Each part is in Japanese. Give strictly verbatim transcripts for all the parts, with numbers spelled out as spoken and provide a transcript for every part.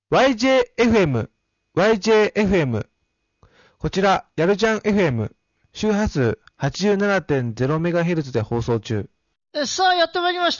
ワイジェーエフエム、ワイジェーエフエム。こちら、やるじゃん エフエム、周波数 はちじゅうななてんゼロメガヘルツ で放送中。 さあ、やってまいりました。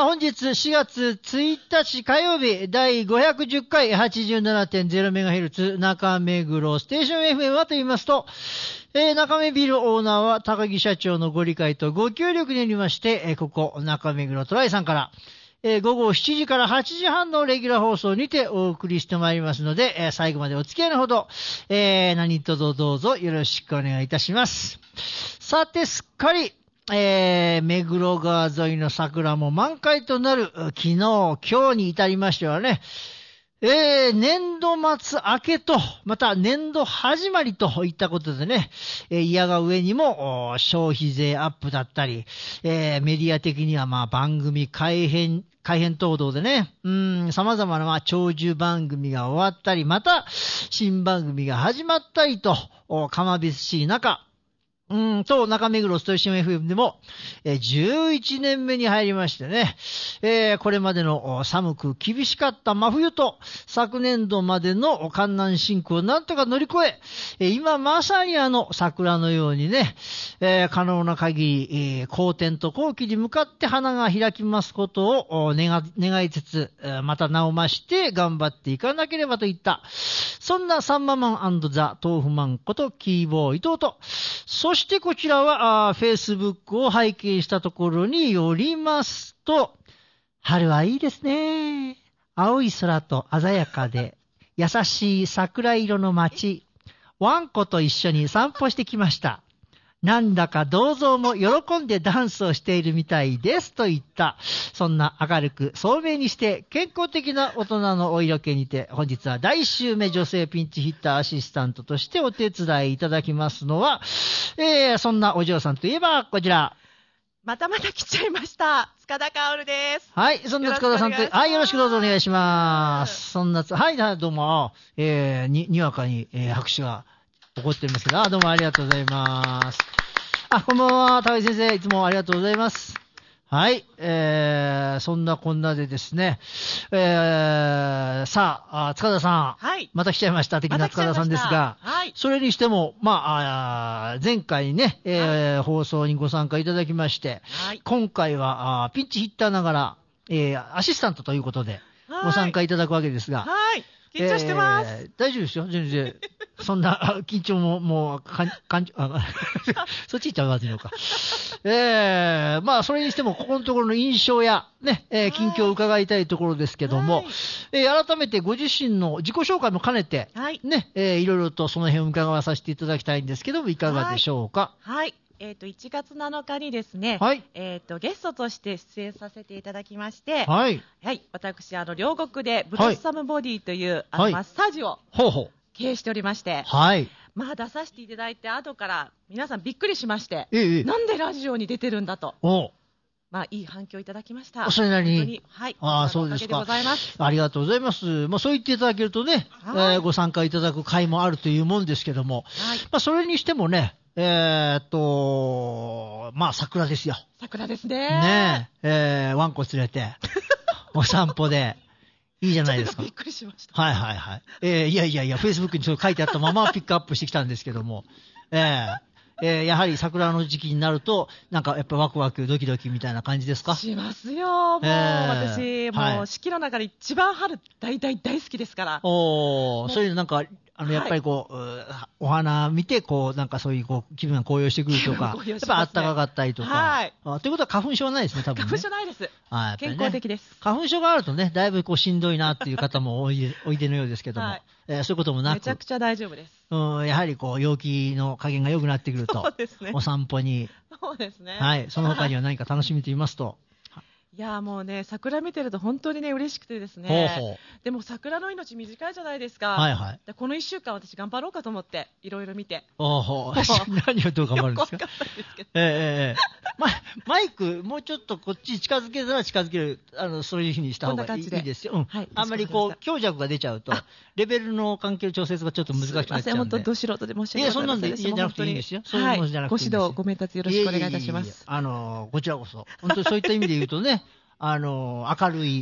本日しがつついたち火曜日、だいごひゃくじゅっかい はちじゅうななてんゼロメガヘルツ 中目黒ステーション エフエム はと言いますと、えー、中目ビルオーナーは高木社長のご理解とご協力によりまして、えー、ここ中目黒トライさんから、えー、午後しちじからはちじはんのレギュラー放送にてお送りしてまいりますので、えー、最後までお付き合いのほど、えー、何卒どうぞよろしくお願いいたします。さて、すっかり、えー、目黒川沿いの桜も満開となる昨日、今日に至りましてはね、えー、年度末明けと、また年度始まりといったことでね、えー、いやが上にも消費税アップだったり、えー、メディア的にはまあ番組改編、改編等々でね、うん、様々なまあ長寿番組が終わったり、また新番組が始まったりと、かまびつしい中、うんと、中目黒ステーション エフエム でも、えー、じゅういちねんめに入りましてね、えー、これまでの寒く厳しかった真冬と、昨年度までの寒南進行をなんとか乗り越え、えー、今まさにあの桜のようにね、えー、可能な限り、えー、好天と好機に向かって花が開きますことを願、願いつつ、また名を増して頑張っていかなければといった、そんなサンママン&ザ・豆腐マンことキーボー伊藤と、そしてそしてこちらは、フェイスブックを拝見したところによりますと、春はいいですね。青い空と鮮やかで、優しい桜色の街、ワンコと一緒に散歩してきました。なんだか銅像も喜んでダンスをしているみたいですといった、そんな明るく聡明にして健康的な大人のお色気にて、本日はだいいっ週目女性ピンチヒッターアシスタントとしてお手伝いいただきますのは、えー、そんなお嬢さんといえばこちら。 またまた来ちゃいました。塚田薫です。 はい、そんな塚田さんと、はい、よろしくどうぞお願いします。そんなつ、はい、どうも、えー、に、にわかに、えー、拍手が起こってるんですけど、あ、どうもありがとうございます。あ、こんばんは、高井先生、いつもありがとうございます。はい、えー、そんなこんなでですね、えー、さあ、塚田さん、はい、また来ちゃいました、的な塚田さんですが、はい、それにしても、まあ、あ前回ね、えーはい、放送にご参加いただきまして、はい、今回はあピンチヒッターながら、えー、アシスタントということで、ご参加いただくわけですが、 はい、緊張してます。 えー、大丈夫ですよ、全然。そんな緊張も、もう、かん、かん、あ、そっち行っちゃうまずいのか。えー、まあ、それにしても、ここのところの印象や、ね、えー、近況を伺いたいところですけども、はい、えー、改めてご自身の自己紹介も兼ねて、はい、ね、えー、いろいろとその辺を伺わさせていただきたいんですけども、いかがでしょうか。 はい。はい、えっと、いちがつなのかにですね、はい、えっと、ゲストとして出演させていただきまして、はい。はい、私、あの、両国でブロッサムボディという、はい、あの、マッサージを、ほうほう。経営しておりまして、はい。まあ出させていただいて後から皆さんびっくりしまして、ええ、なんでラジオに出てるんだと。おまあいい反響いただきました。 それなりに。 はい。 ああ、そうですか。 おかげでございます。 ありがとうございます。まあそう言っていただけるとね、えー、ご参加いただく会もあるというもんですけども、はい。まあそれにしてもね、えー、っと、まあ桜ですよ。 桜ですね。 ねえ、えー、ワンコ連れて、お散歩で。いいじゃないですか。 びっくりしました。 はいはいはい。えー、いやいやいや、Facebook にそれ書いてあったままピックアップしてきたんですけども、えー、えー、やはり桜の時期になると、なんかやっぱワクワクドキドキみたいな感じですか？ しますよ。もう、えー、私、もう、はい、四季の中で一番春大大大好きですから。 おー、そういうなんか、あの、やっぱりこう、はい、お花見て、こう、なんかそういう、こう、気分が高揚してくるとか、ね、やっぱあったかかったりとか。はい。あということは花粉症はないですね、多分、ね。 花粉症ないです。 はい、 ね。健康的です。 花粉症があるとね、だいぶこうしんどいなっていう方もおいで、おいでのようですけども、はい、えー、そういうこともなく。 めちゃくちゃ大丈夫です。 うん、やはりこう、陽気の加減が良くなってくると、そうですね。お散歩に。 そうですね。 はい。その他には何か楽しみと言いますと。 いやもうね、桜見てると本当にね、嬉しくてですね。ほうほう。でも桜の命短いじゃないですか。はいはい。このいっしゅうかん私頑張ろうかと思って、いろいろ見て。 おほう。何をどう頑張るんですか？よくわかんないですけど。ええええ。ま、マイク、もうちょっとこっちに近づけたら近づける、あの、そういうふうにした方がいい、いいですよ。うん。はい。あんまりこう、強弱が出ちゃうと、レベルの関係の調節がちょっと難しくなっちゃうんで。すいません、本当ど素人で申し訳ない。いや、そんなんでいいじゃなくていいんですよ。そういうものじゃなくていいんですよ。 ご指導、ご鞭撻よろしくお願いいたします。 あの、こちらこそ。本当にそういった意味で言うとね、あの、明るい、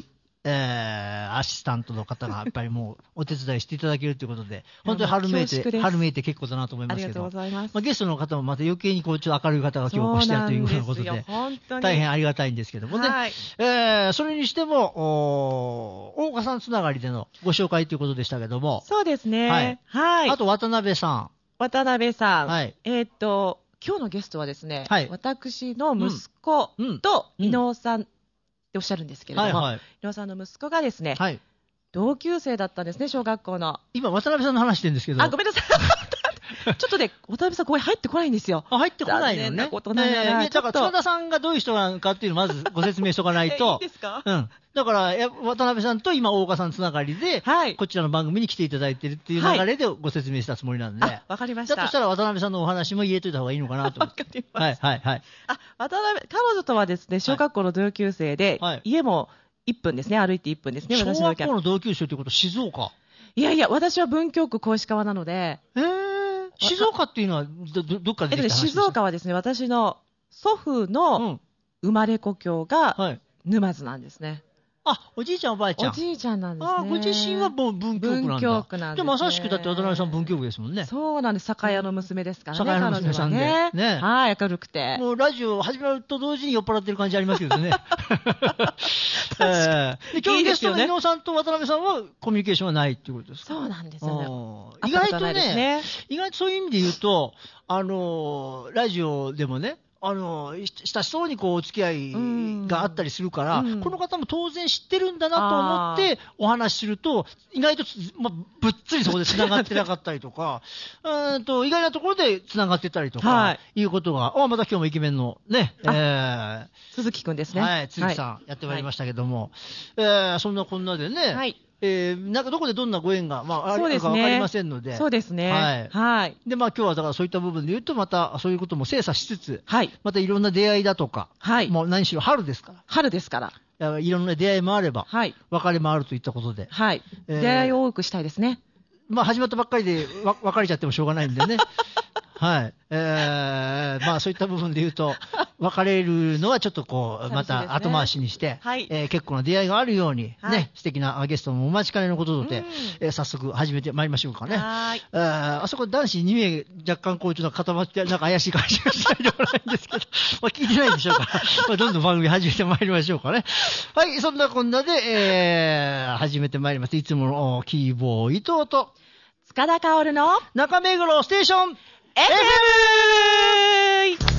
えー、アシスタントの方がやっぱりもうお手伝いしていただけるということで、本当に春めいて、春めいて結構だなと思いますけど、ありがとうございます。まあ、ゲストの方もまた余計にこうちょっと明るい方が今日お越しであるというようなことで、本当に大変ありがたいんですけどもね。はい、えー、それにしても、大岡さんつながりでのご紹介ということでしたけども。 そうですね。 はい。はい、あと渡辺さん。 渡辺さん。はい。えー、っと、今日のゲストはですね、はい、私の息子と伊能さんっておっしゃるんですけれども、はいはい、伊能さんの息子がですね、はい、同級生だったんですね、小学校の。 今、渡辺さんの話してるんですけど。 あ、ごめんなさい。ちょっとね、渡辺さん、ここに入ってこないんですよ。 あ、入ってこないのね。 なことないな、えー、 だから、塚田さんがどういう人なのかっていうのをまずご説明しておかないと。 いいですか？ うん。だから、渡辺さんと今、大岡さんつながりで、はい、こちらの番組に来ていただいてるっていう流れでご説明したつもりなんで。はい、 わかりました。 だとしたら、渡辺さんのお話も入れといた方がいいのかなと思って。わかりました。はい、はい、はい。 あ、渡辺、彼女とはですね、小学校の同級生で、はい、家もいっぷんですね、歩いていっぷんですね、 小学校の同級生ということは静岡？ いやいや、私は文京区小石川なので。 えー静岡っていうのは ど, ど, どっかでできた話ですか？ 静岡はですね、私の祖父の生まれ故郷が沼津なんですね。 あ、おじいちゃんおばあちゃん。 おじいちゃんなんですね。 あ、ご自身はもう文京区なんだ。 文京区なんですね。 でまさしくだって渡辺さん文京区ですもんね。 そうなんです。酒屋の娘ですからね。 酒屋の娘さんで。 ね。ね。はい、明るくて。 もうラジオ始まると同時に酔っ払ってる感じありますけどね。えー、で今日ゲストの伊能さんと渡辺さんはコミュニケーションはないっていうことですか？ そうなんですよね。意外とね、ね意外とそういう意味で言うと、あのー、ラジオでもね、あの親しそうにこうお付き合いがあったりするから、うん、この方も当然知ってるんだなと思ってお話しすると意外と、ま、ぶっつりそこで繋がってなかったりとかうんと意外なところで繋がってたりとか、はい、いうことがあまた今日もイケメンのね、えー、 鈴木くんですね、 はい、鈴木さん、はい、やってまいりましたけども、はいえー、そんなこんなでね、はいえー、なんかどこでどんなご縁が、まあ、あるか分かりませんので。 そうですね。はい。はい。 で、まあ今日はだからそういった部分で言うと、またそういうことも精査しつつ、はい。またいろんな出会いだとか、はい。もう何しろ春ですから。 春ですから。 いろんな出会いもあれば、はい。別れもあるといったことで。 はい。えー、出会いを多くしたいですね。 まあ始まったばっかりでわ別れちゃってもしょうがないんでね。はい。えー、まあそういった部分で言うと、別れるのはちょっとこう、また後回しにして、はいえー、結構な出会いがあるように、はい、ね、素敵なゲストもお待ちかねのことで、うんえー、早速始めてまいりましょうかね。はい。えー、あそこ男子に名若干こうちょっと固まって、なんか怪しい感じがしたりでもないんですけど、まあ聞いてないんでしょうか。まあどんどん番組始めてまいりましょうかね。はい、そんなこんなで、えー、始めてまいります。いつものキーボーイとと、 塚田薫の中目黒ステーションエフエム イエーイ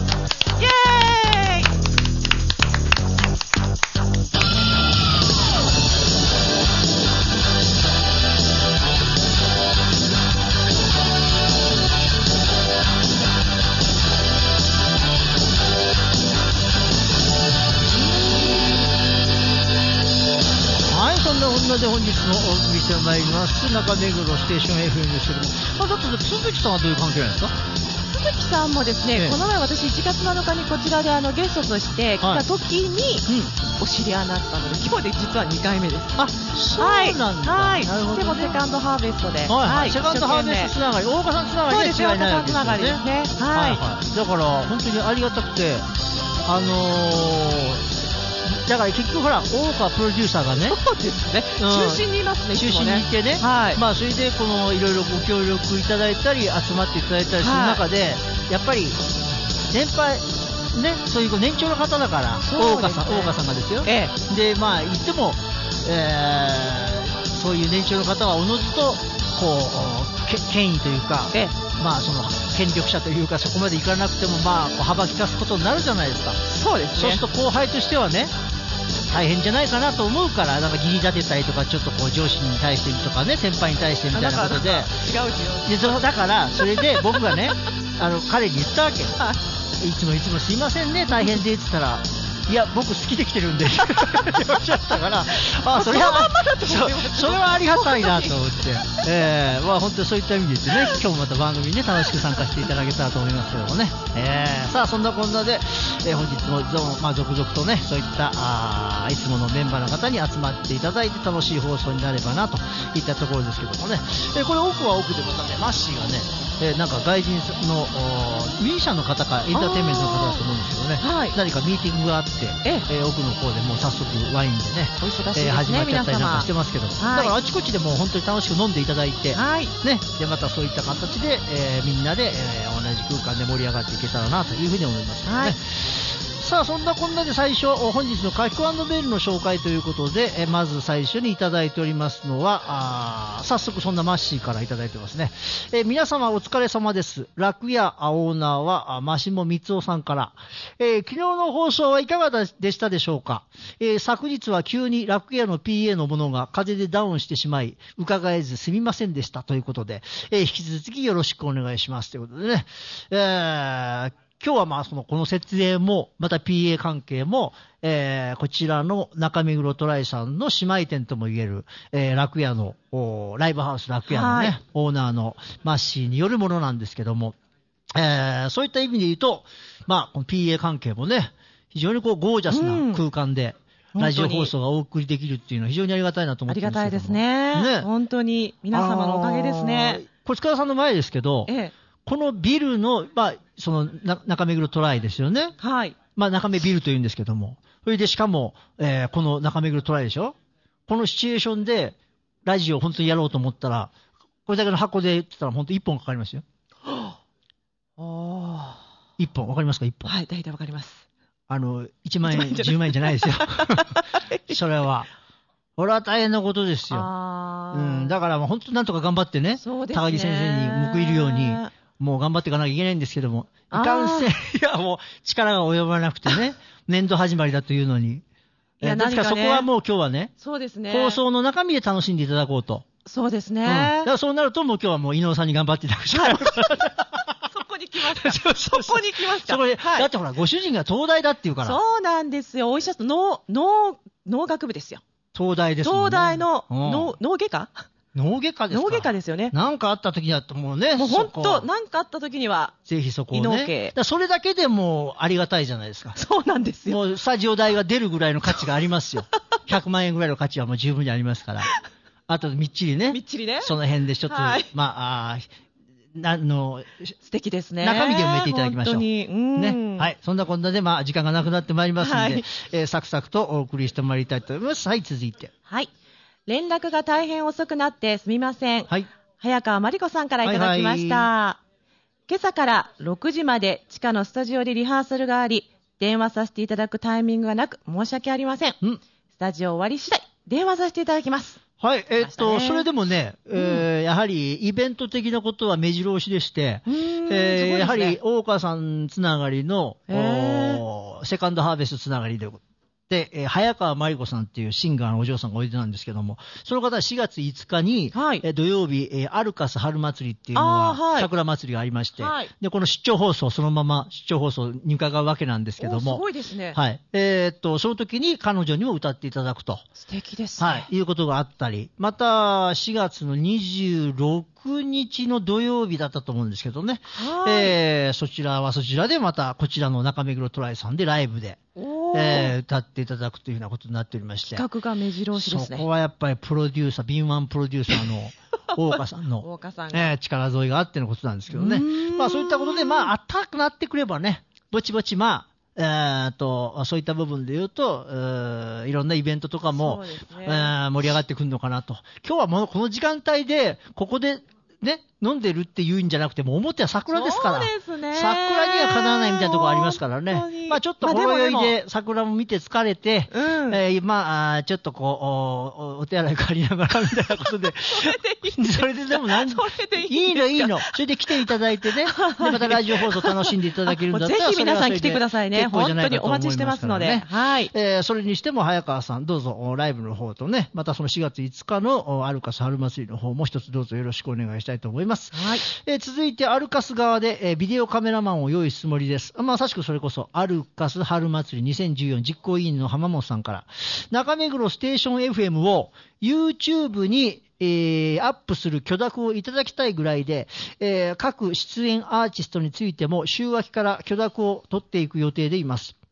はい、そんな女で本日もお送りしてまいります中目黒ステーション エフエム ですけども、まあ、だって鈴木さんはどういう関係なんですか？ 鈴木さんもですね、ええ、この前私いちがつなのかにこちらであのゲストとして来た時にお知り合いになったので、今日で実はにかいめです。 あ、そうなんだ。 はい。はい、でもセカンドハーベストで、はいはい、セカンドハーベストつながり、大岡さんつながりで違いないわけですよね。そうですよ、大岡さんつながりですね。はい。はいはい、だから本当にありがたくて、あのー。だから結局ほら大岡プロデューサーがね、 そうですね、うん、中心にいますね、 中心にいてね、はい、まあそれでこのいろいろご協力いただいたり集まっていただいたりする中で、はい、やっぱり年配ね、そういう年長の方だから、大岡さん、大岡さんがですよ、ええ、でまあ言っても、えー、そういう年長の方はおのずとこうけ権威というか、ええ、まあその権力者というかそこまでいかなくてもまあこう幅利かすことになるじゃないですか。 そうですね。 そうすると後輩としてはね大変じゃないかなと思うから、なんか義理立てたりとかちょっとこう上司に対してとかね、先輩に対してみたいなことで、違う違う。だからそれで僕がねあの彼に言ったわけ。いつもいつもすいませんね大変でって言ったら。いや僕好きで来てるんでって言っちゃったから、あそれはそれはありがたいなと思って、えー、まあ本当にそういった意味で言ってね、今日もまた番組にね楽しく参加していただけたらと思いますけどもね、えー、さあそんなこんなで、えー、本日も、まあ、続々とねそういったあいつものメンバーの方に集まっていただいて楽しい放送になればなといったところですけどもね、えー、これ奥は奥でまたねマッシーがねえー、なんか外人のミュージシャンの方かエンターテインメントの方だと思うんですけどね、はい、何かミーティングがあって、ええー、奥の方でもう早速ワインでね、 お忙しいですね、 えー、始まっちゃったりなんかしてますけど、 はい、 だからあちこちでもう本当に楽しく飲んでいただいて、はい、ね、でまたそういった形で、えー、みんなで、えー、同じ空間で盛り上がっていけたらなというふうに思いますけどね。はい、さあそんなこんなで最初本日の書き込みメールの紹介ということで、えまず最初にいただいておりますのは、あ早速そんなマッシーからいただいてますね。え皆様お疲れ様です。楽屋オーナーはマシモ光雄さんから、えー、昨日の放送はいかがでしたでしょうか。えー、昨日は急に楽屋の ピーエー のものが風でダウンしてしまい伺えずすみませんでしたということで、えー、引き続きよろしくお願いしますということでね、えー今日はまあそのこの設営もまた ピーエー 関係も、えー、こちらの中目黒トライさんの姉妹店ともいえる、えー、楽屋のライブハウス楽屋のね、はい、オーナーのマッシーによるものなんですけども、えー、そういった意味で言うと、まあこの ピーエー 関係もね非常にこうゴージャスな空間で、うん、ラジオ放送がお送りできるっていうのは非常にありがたいなと思ってますけども、 ありがたいですね。ね、本当に皆様のおかげですね。 これ塚田さんの前ですけど、ええ、このビルの、まあ、そのな中目黒トライですよね。はい。まあ中目ビルというんですけども、それでしかも、えー、この中目黒トライでしょ。このシチュエーションでラジオを本当にやろうと思ったら、これだけの箱で言ってたら本当一本かかりますよ。はあ。一本わかりますか？一本。 はい、大体わかります。 あの一万円、十万円じゃないですよ。それは。これは大変なことですよ。あうん、だからもう本当なんとか頑張ってね、そうですね、高木先生に報いるように。もう頑張っていかなきゃいけないんですけども、いかんせん、いやもう力が及ばなくてね、年度始まりだというのに。いや、えー、ですからそこはもう今日はね、そうですね、放送の中身で楽しんでいただこうと。 そうですね。うん、 だからそうなるともう今日はもう伊能さんに頑張っていただくしかない。 そこに来ますか。そうそうそうそこに来ますか。 そこで、はい、だってほら、ご主人が東大だっていうから。 そうなんですよ。お医者さん、農、農、農学部ですよ。 東大ですもんね。 東大の、農、農外科脳外科ですか。 脳外科ですよね。 なんかあった時だともうね。 もう本当、なんかあった時には。 ぜひそこをね。だそれだけでもありがたいじゃないですか。 そうなんですよ。 もうスタジオ代が出るぐらいの価値がありますよ。ひゃくまんえんぐらいの価値はもう十分にありますから。あとみっちりね。 みっちりね。 その辺でちょっと、はい、まあ、あなの、 素敵ですね。 中身で埋めていただきましょう。 本当に。うん。 ね。はい。そんなこんなで、まあ、時間がなくなってまいりますので、はい、えー、サクサクとお送りしてまいりたいと思います。はい、続いて。 はい。連絡が大変遅くなってすみません。はい。早川真理子さんからいただきました。はいはい、今朝からろくじまで地下のスタジオでリハーサルがあり、電話させていただくタイミングがなく申し訳ありません。うん、スタジオ終わり次第、電話させていただきます。 はい、えー、っと、それでもね、えーうん、やはりイベント的なことは目白押しでして、えーね、やはり大川さんつながりの、セカンドハーベストつながりで、で、えー、早川真理子さんっていうシンガーのお嬢さんがおいでなんですけども、その方はしがついつかに、はい、えー、土曜日、えー、アルカス春祭りっていうのは、はい、桜祭りがありまして、はい、で、この出張放送、そのまま出張放送に伺うわけなんですけども、 すごいですね。 はい。えー、っと、その時に彼女にも歌っていただくと。 素敵ですね。 はい。いうことがあったり、また、しがつのにじゅうろくにちの土曜日だったと思うんですけどね、はい、えー、そちらはそちらでまた、こちらの中目黒トライさんでライブで、えー、歌っていただくというようなことになっておりまして。 企画が目白押しですね。 そこはやっぱりプロデューサー、敏腕プロデューサーの大岡さんの、 大岡さんえー、力添えがあってのことなんですけどね。まあそういったことで、まあ、あったかくなってくればね、ぼちぼち、まあ、えー、とそういった部分で言うと、えー、いろんなイベントとかも、ねえー、盛り上がってくるのかなと。今日はもうこの時間帯で、ここで、ね、飲んでるって言うんじゃなくてもう表は桜ですから、 そうですね、 桜にはかなわないみたいなところありますからね、まあ、ちょっとほろ酔いで桜も見て疲れて、まあうんえー、まあちょっとこう お, お手洗い借りながらみたいなことでそれででも何それでいいいいのいいのそれで来ていただいてね、でまたラジオ放送楽しんでいただけるんだったらぜひ皆さん来てくださいね、本当にお待ちしてますので、はい、 えー、それにしても早川さんどうぞライブの方とね、またそのしがついつかのアルカス春祭りの方も一つどうぞよろしくお願いしたいと思います。はい、えー、続いてアルカス側で、えー、ビデオカメラマンを用意すつもりです。まさしくそれこそアルカス春祭りにせんじゅうよん実行委員の浜本さんから、中目黒ステーション エフエム を YouTube に、えー、アップする許諾をいただきたいぐらいで、えー、各出演アーティストについても週明けから許諾を取っていく予定でいます。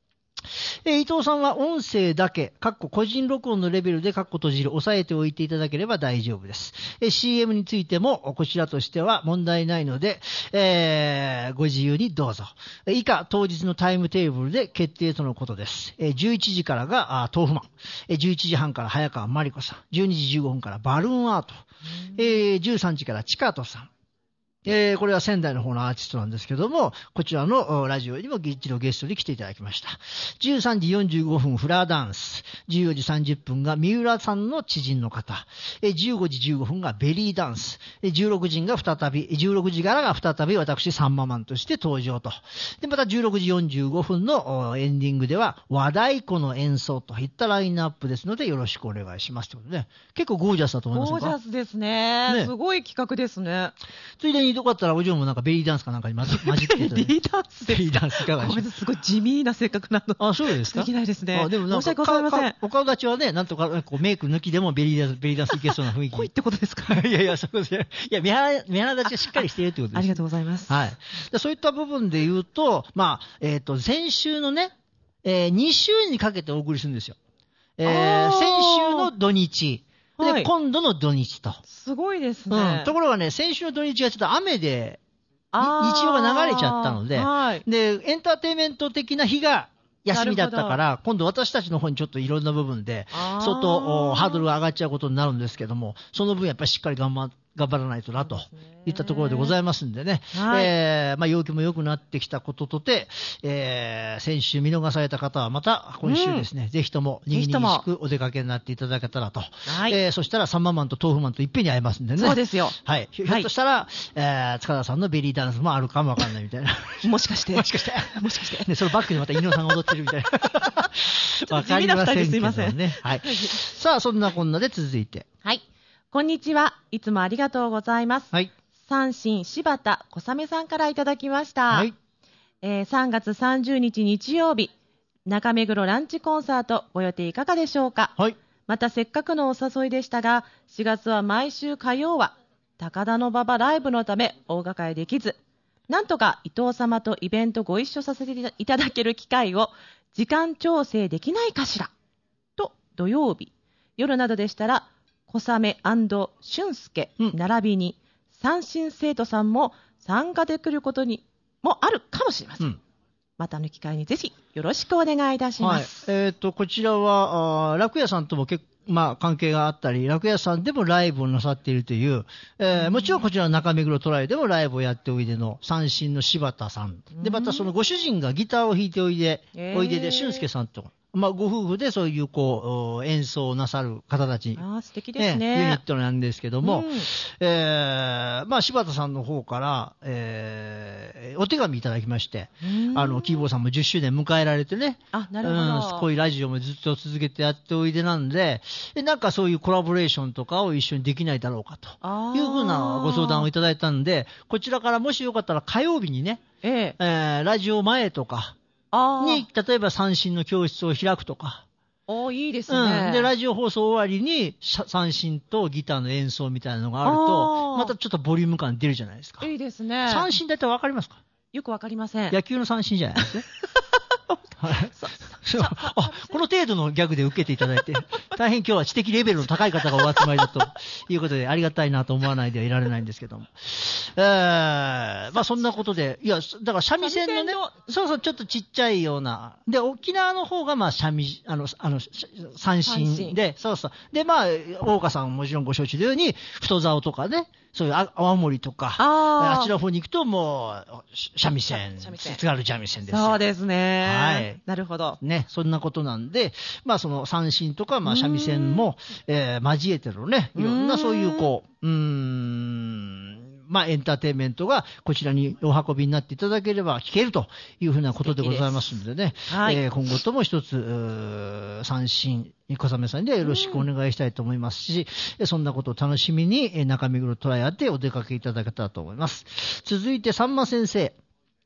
えー、伊藤さんは音声だけ、かっこ個人録音のレベルでかっこ閉じる、押さえておいていただければ大丈夫です。えー、シーエム についても、こちらとしては問題ないので、えー、ご自由にどうぞ。以下、当日のタイムテーブルで決定とのことです。えー、じゅういちじからが、あ豆腐マン。えー、じゅういちじはんから早川真理子さん。じゅうにじじゅうごふんからバルーンアート。えー、じゅうさんじからチカトさん。えー、これは仙台の方のアーティストなんですけども、こちらのラジオにも一度ゲストに来ていただきました。じゅうさんじよんじゅうごふんフラダンス。じゅうよじさんじゅっぷんが三浦さんの知人の方。えー、じゅうごじじゅうごふんがベリーダンス。えー、じゅうろくじが再び、じゅうろくじからが再び私サンママンとして登場と。で、またじゅうろくじよんじゅうごふんのエンディングでは和太鼓の演奏といったラインナップですのでよろしくお願いしますということで、結構ゴージャスだと思いますか？ ゴージャスですね。ね、すごい企画ですね。 ついでによかったらお嬢もなんかベリーダンスかなんかに混じってて、ね、 ベリーダンスベリーダンスいかがでしょう？ ごめんなさい、すごい地味な性格なの。 あ、そうですか？ できないですね。 あ、でもなんか申し訳ございません。 お顔立ちはね、なんとかこうメイク抜きでもベリーダンス、ベリーダンスいけそうな雰囲気。 濃いってことですか？ いやいや、そうですね。いや、目鼻、目鼻立ちがしっかりしているということです。 ありがとうございます。 はい。でそういった部分で言うと、まあ、えっと、先週のね、えー、に週にかけてお送りするんですよ。えー、先週の土日。で、はい、今度の土日と。 すごいですね。 うん。ところがね、先週の土日はちょっと雨で、日曜が流れちゃったので、はい、で、エンターテインメント的な日が休みだったから、今度私たちの方にちょっといろんな部分で、相当ハードルが上がっちゃうことになるんですけども、その分やっぱりしっかり頑張って、頑張らないとなといったところでございますんでね、はい、えー、まあ、陽気も良くなってきたこととて、えー、先週見逃された方はまた今週ですね、うん、ぜひともにぎにぎしくお出かけになっていただけたらと、はい、えー、そしたらサンママンと豆腐マンといっぺんに会えますんでね。 そうですよ。 はい。ひょっとしたら、はい、えー、塚田さんのベリーダンスもあるかもわかんないみたいな。 もしかして。 もしかして。 もしかして。 ね、そのバックでまた井野さんが踊ってるみたいな。わかりませんけどね。はい。さあ、そんなこんなで続いて。 はい。こんにちは。いつもありがとうございます。 はい。 三神柴田小雨さんからいただきました。はい。えー、さんがつさんじゅうにち日曜日、中目黒ランチコンサートご予定いかがでしょうか？ はい。 またせっかくのお誘いでしたが、しがつは毎週火曜は高田馬場ライブのため大掛かりできず、なんとか伊藤様とイベントご一緒させていただける機会を時間調整できないかしらと、土曜日夜などでしたら小雨&俊介並びに三神生徒さんも参加できることにもあるかもしれません。うん、またの機会にぜひよろしくお願いいたします。 はい、えっと、こちらは、あ楽屋さんとも結構、まあ、関係があったり、楽屋さんでもライブをなさっているという、えー、もちろんこちら中目黒トライでもライブをやっておいでの三神の柴田さん。で、またそのご主人がギターを弾いておいで、おいでで俊介さんと。まあ、ご夫婦でそういうこう演奏をなさる方たち、 あ、素敵ですね、 ユニットなんですけども、うん、えー、まあ、柴田さんの方から、えー、お手紙いただきまして、あのキーボーさんもじゅっしゅうねん迎えられてね、 あ、なるほど、 うん、こういうラジオもずっと続けてやっておいでなんで、でなんかそういうコラボレーションとかを一緒にできないだろうかというふうなご相談をいただいたんで、こちらからもしよかったら火曜日にね、 えええー、ラジオ前とかに例えば三神の教室を開くとか。 おいいですね、 うん。で、ラジオ放送終わりに三神とギターの演奏みたいなのがあると、またちょっとボリューム感出るじゃないですか。 いいですね。 三神だいたいわかりますか？ よくわかりません。 野球の三神じゃないですね。はい、そうあこの程度のギャグで受けていただいて、大変今日は知的レベルの高い方がお集まりだということで、ありがたいなと思わないではいられないんですけども。えー、まあそんなことで、いや、だから三味線のね、そうそう、ちょっとちっちゃいような。で、沖縄の方がまあ三味、あの、あの、三神で、そうそう。で、まあ、大岡さんももちろんご承知のように、太棹とかね、そういう泡盛とか、あ, あちらの方に行くともう、三味線、津軽三味線ですよ。 そうですね。 はい。 なるほど。 ね、そんなことなんで、まあその三振とか、まあ三味線も、えー、交えてるね、いろんなそういうこう、うーん、まあエンターテインメントがこちらにお運びになっていただければ聞けるというふうなことでございますのでね、はい、えー、今後とも一つ、三振、小雨さんにはよろしくお願いしたいと思いますし、うん、そんなことを楽しみに中目黒トライアでお出かけいただけたらと思います。続いてさんま先生。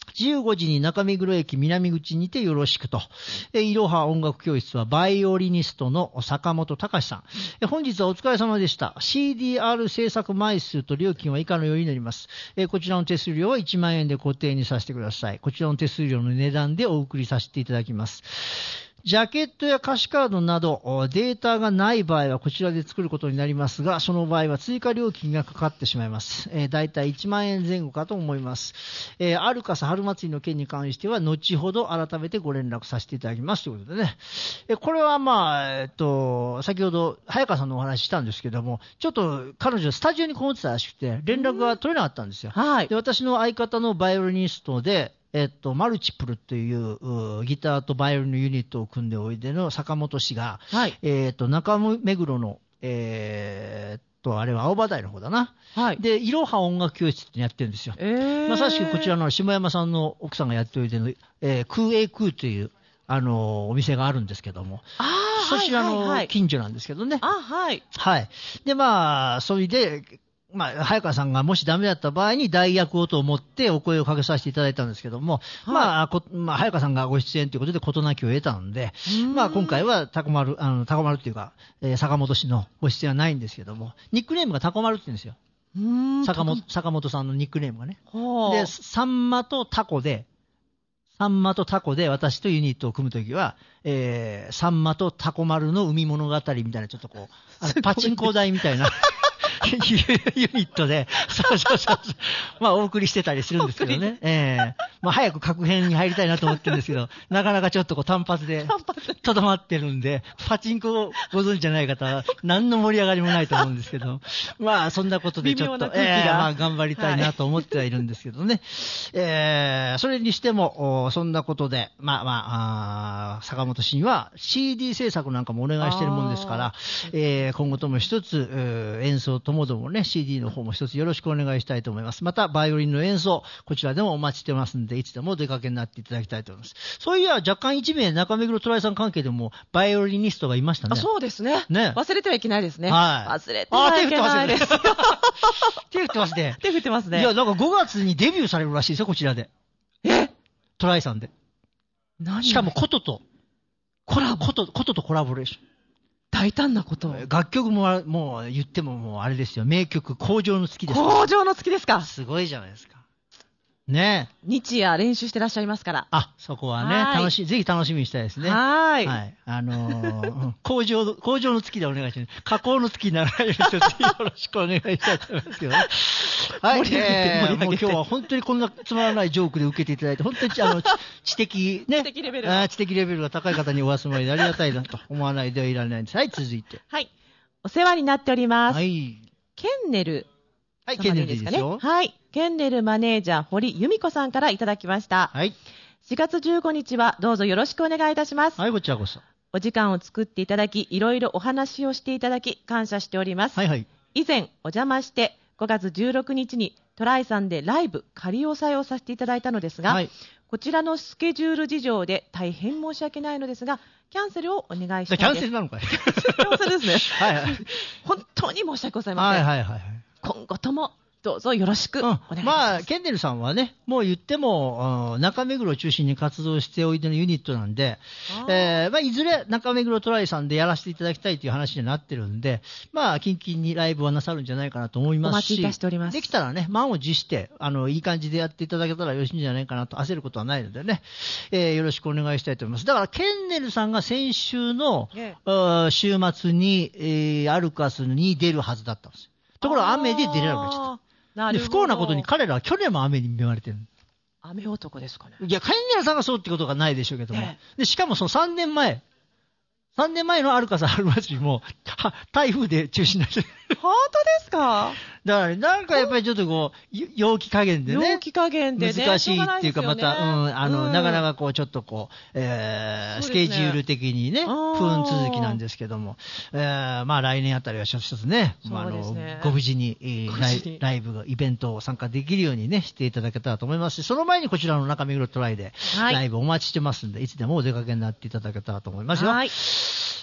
じゅうごじに中目黒駅南口にてよろしくと。えいろは音楽教室はバイオリニストの坂本隆さん。え本日はお疲れ様でした。シーディーアール 制作枚数と料金は以下のようになります。えこちらの手数料はいちまんえんで固定にさせてください。こちらの手数料の値段でお送りさせていただきます。ジャケットや歌詞カードなどデータがない場合はこちらで作ることになりますが、その場合は追加料金がかかってしまいます。えー、だいたいいちまんえんぜん後かと思います。えー、アルカス春祭りの件に関しては後ほど改めてご連絡させていただきますということでね。えー、これはまあ、えっと、先ほど早川さんのお話ししたんですけども、ちょっと彼女スタジオにこもってたらしくて連絡が取れなかったんですよ。はい。で、私の相方のバイオリニストで、えっと、マルチプルというギターとバイオリンのユニットを組んでおいでの坂本氏が、はい、えっと、中目黒の、えー、っと、あれは青葉台の方だな。はい。で、いろは音楽教室ってやってるんですよ。えー、まさしくこちらの下山さんの奥さんがやっておいでの、えー、空英空という、あのー、お店があるんですけども。あそちらの近所なんですけどね。 はいはいはい、あ、はい。 はい。で、まあ、それで、まあ、早川さんがもしダメだった場合に代役をと思ってお声をかけさせていただいたんですけども、はい、まあ、こまあ、早川さんがご出演ということで事なきを得たので、まあ、今回はタコ丸、あの、タコ丸っていうか、えー、坂本氏のご出演はないんですけども、ニックネームがタコ丸って言うんですよ。うーん坂本、坂本さんのニックネームがね。で、サンマとタコで、サンマとタコで私とユニットを組むときは、えー、サンマとタコ丸の海物語みたいな、ちょっとこう、あのパチンコ台みたいな。ユニットで、そうそうそう、まあお送りしてたりするんですけどね。ええー、まあ早く確変に入りたいなと思ってるんですけど、なかなかちょっとこう単発で、とどまってるんで、パチンコをご存知じゃない方は、何の盛り上がりもないと思うんですけど、まあそんなことでちょっと、ええー、まあ頑張りたいなと思ってはいるんですけどね。はい、ええー、それにしても、そんなことで、まあまあ、あ坂本氏には シーディー 制作なんかもお願いしてるもんですから、えー、今後とも一つ、えー、演奏ともどもね、シーディー の方も一つよろしくお願いしたいと思います。また、バイオリンの演奏、こちらでもお待ちしてますんで、いつでもお出かけになっていただきたいと思います。そういや、若干一名、中目黒トライさん関係でも、バイオリニストがいましたね。 あ、そうですね。ね。忘れてはいけないですね。はい。忘れてはいけないです。 手振ってますね。 手振ってますね。 いや、なんかごがつにデビューされるらしいですよ、こちらで。 えトライさんで。 何しかも、ことと、コラボ、こと、こととコラボレーション。 大胆なことを。 楽曲も、もう言ってももうあれですよ。名曲、工場の月です。 工場の月ですか。 すごいじゃないですか。ねえ。 日夜練習してらっしゃいますから。 あ、そこはね、楽しい、ぜひ楽しみにしたいですね。 はい。 はい。あのーうん、工場、工場の月でお願いします。加工の月にならないように、よろしくお願いしたいと思いますけどね。はい。えー、もう今日は本当にこんなつまらないジョークで受けていただいて、本当にあの知的ね。 知的レベル。 あ知的レベルが高い方にお集まりでありがたいなと思わないではいられないんです。はい、続いて。 はい。お世話になっております。 はい。 ケンネル。 はい、ケンネルですかね。 はい。ケンネルマネージャー、堀由美子さんからいただきました。 はい。 しがつじゅうごにちはどうぞよろしくお願いいたします。 はい、こちらこそ。 お時間を作っていただき、いろいろお話をしていただき、感謝しております。 はいはい。 以前、お邪魔して、ごがつじゅうろくにちにトライさんでライブ仮押さえをさせていただいたのですが、はい、こちらのスケジュール事情で大変申し訳ないのですが、キャンセルをお願いしたいです。 キャンセルなのかい？キャンセルですね。はいはい。本当に申し訳ございません。 はいはいはい。 今後ともどうぞよろしくお願いします。うん、 まあ、ケンネルさんはね、もう言っても、中目黒を中心に活動しておいでのユニットなんで、えーまあ、いずれ中目黒トライさんでやらせていただきたいという話になってるんで、まあ、キンキンにライブはなさるんじゃないかなと思いますし、 お待ちいたしております。 できたらね、満を持して、あの、いい感じでやっていただけたらよろしいんじゃないかなと、焦ることはないのでね、えー、よろしくお願いしたいと思います。だから、ケンネルさんが先週の、ええ、週末に、えー、アルカスに出るはずだったんですよ。ところが雨で出れなくなっちゃった。で不幸なことに彼らは去年も雨に見舞われてる。 雨男ですかね。 いや、ケンネルさんがそうってことがないでしょうけども。ええ、でしかもそのさんねんまえ、さんねんまえのアルカサ春祭りも台風で中止になっちゃう。 本当ですか？ だから、なんかやっぱりちょっとこう、陽気加減でね。 陽気加減でね。 難しいっていうか、また、うん、あの、うん、なかなかこう、ちょっとこう、えー、ね、スケジュール的にね、不運続きなんですけども、えー、まあ来年あたりは一つね、まあ、あの、ご無事に、えー、ライ、ライブが、イベントを参加できるようにね、していただけたらと思いますし、その前にこちらの中目黒トライで、ライブお待ちしてますんで、はい、いつでもお出かけになっていただけたらと思いますよ。はい。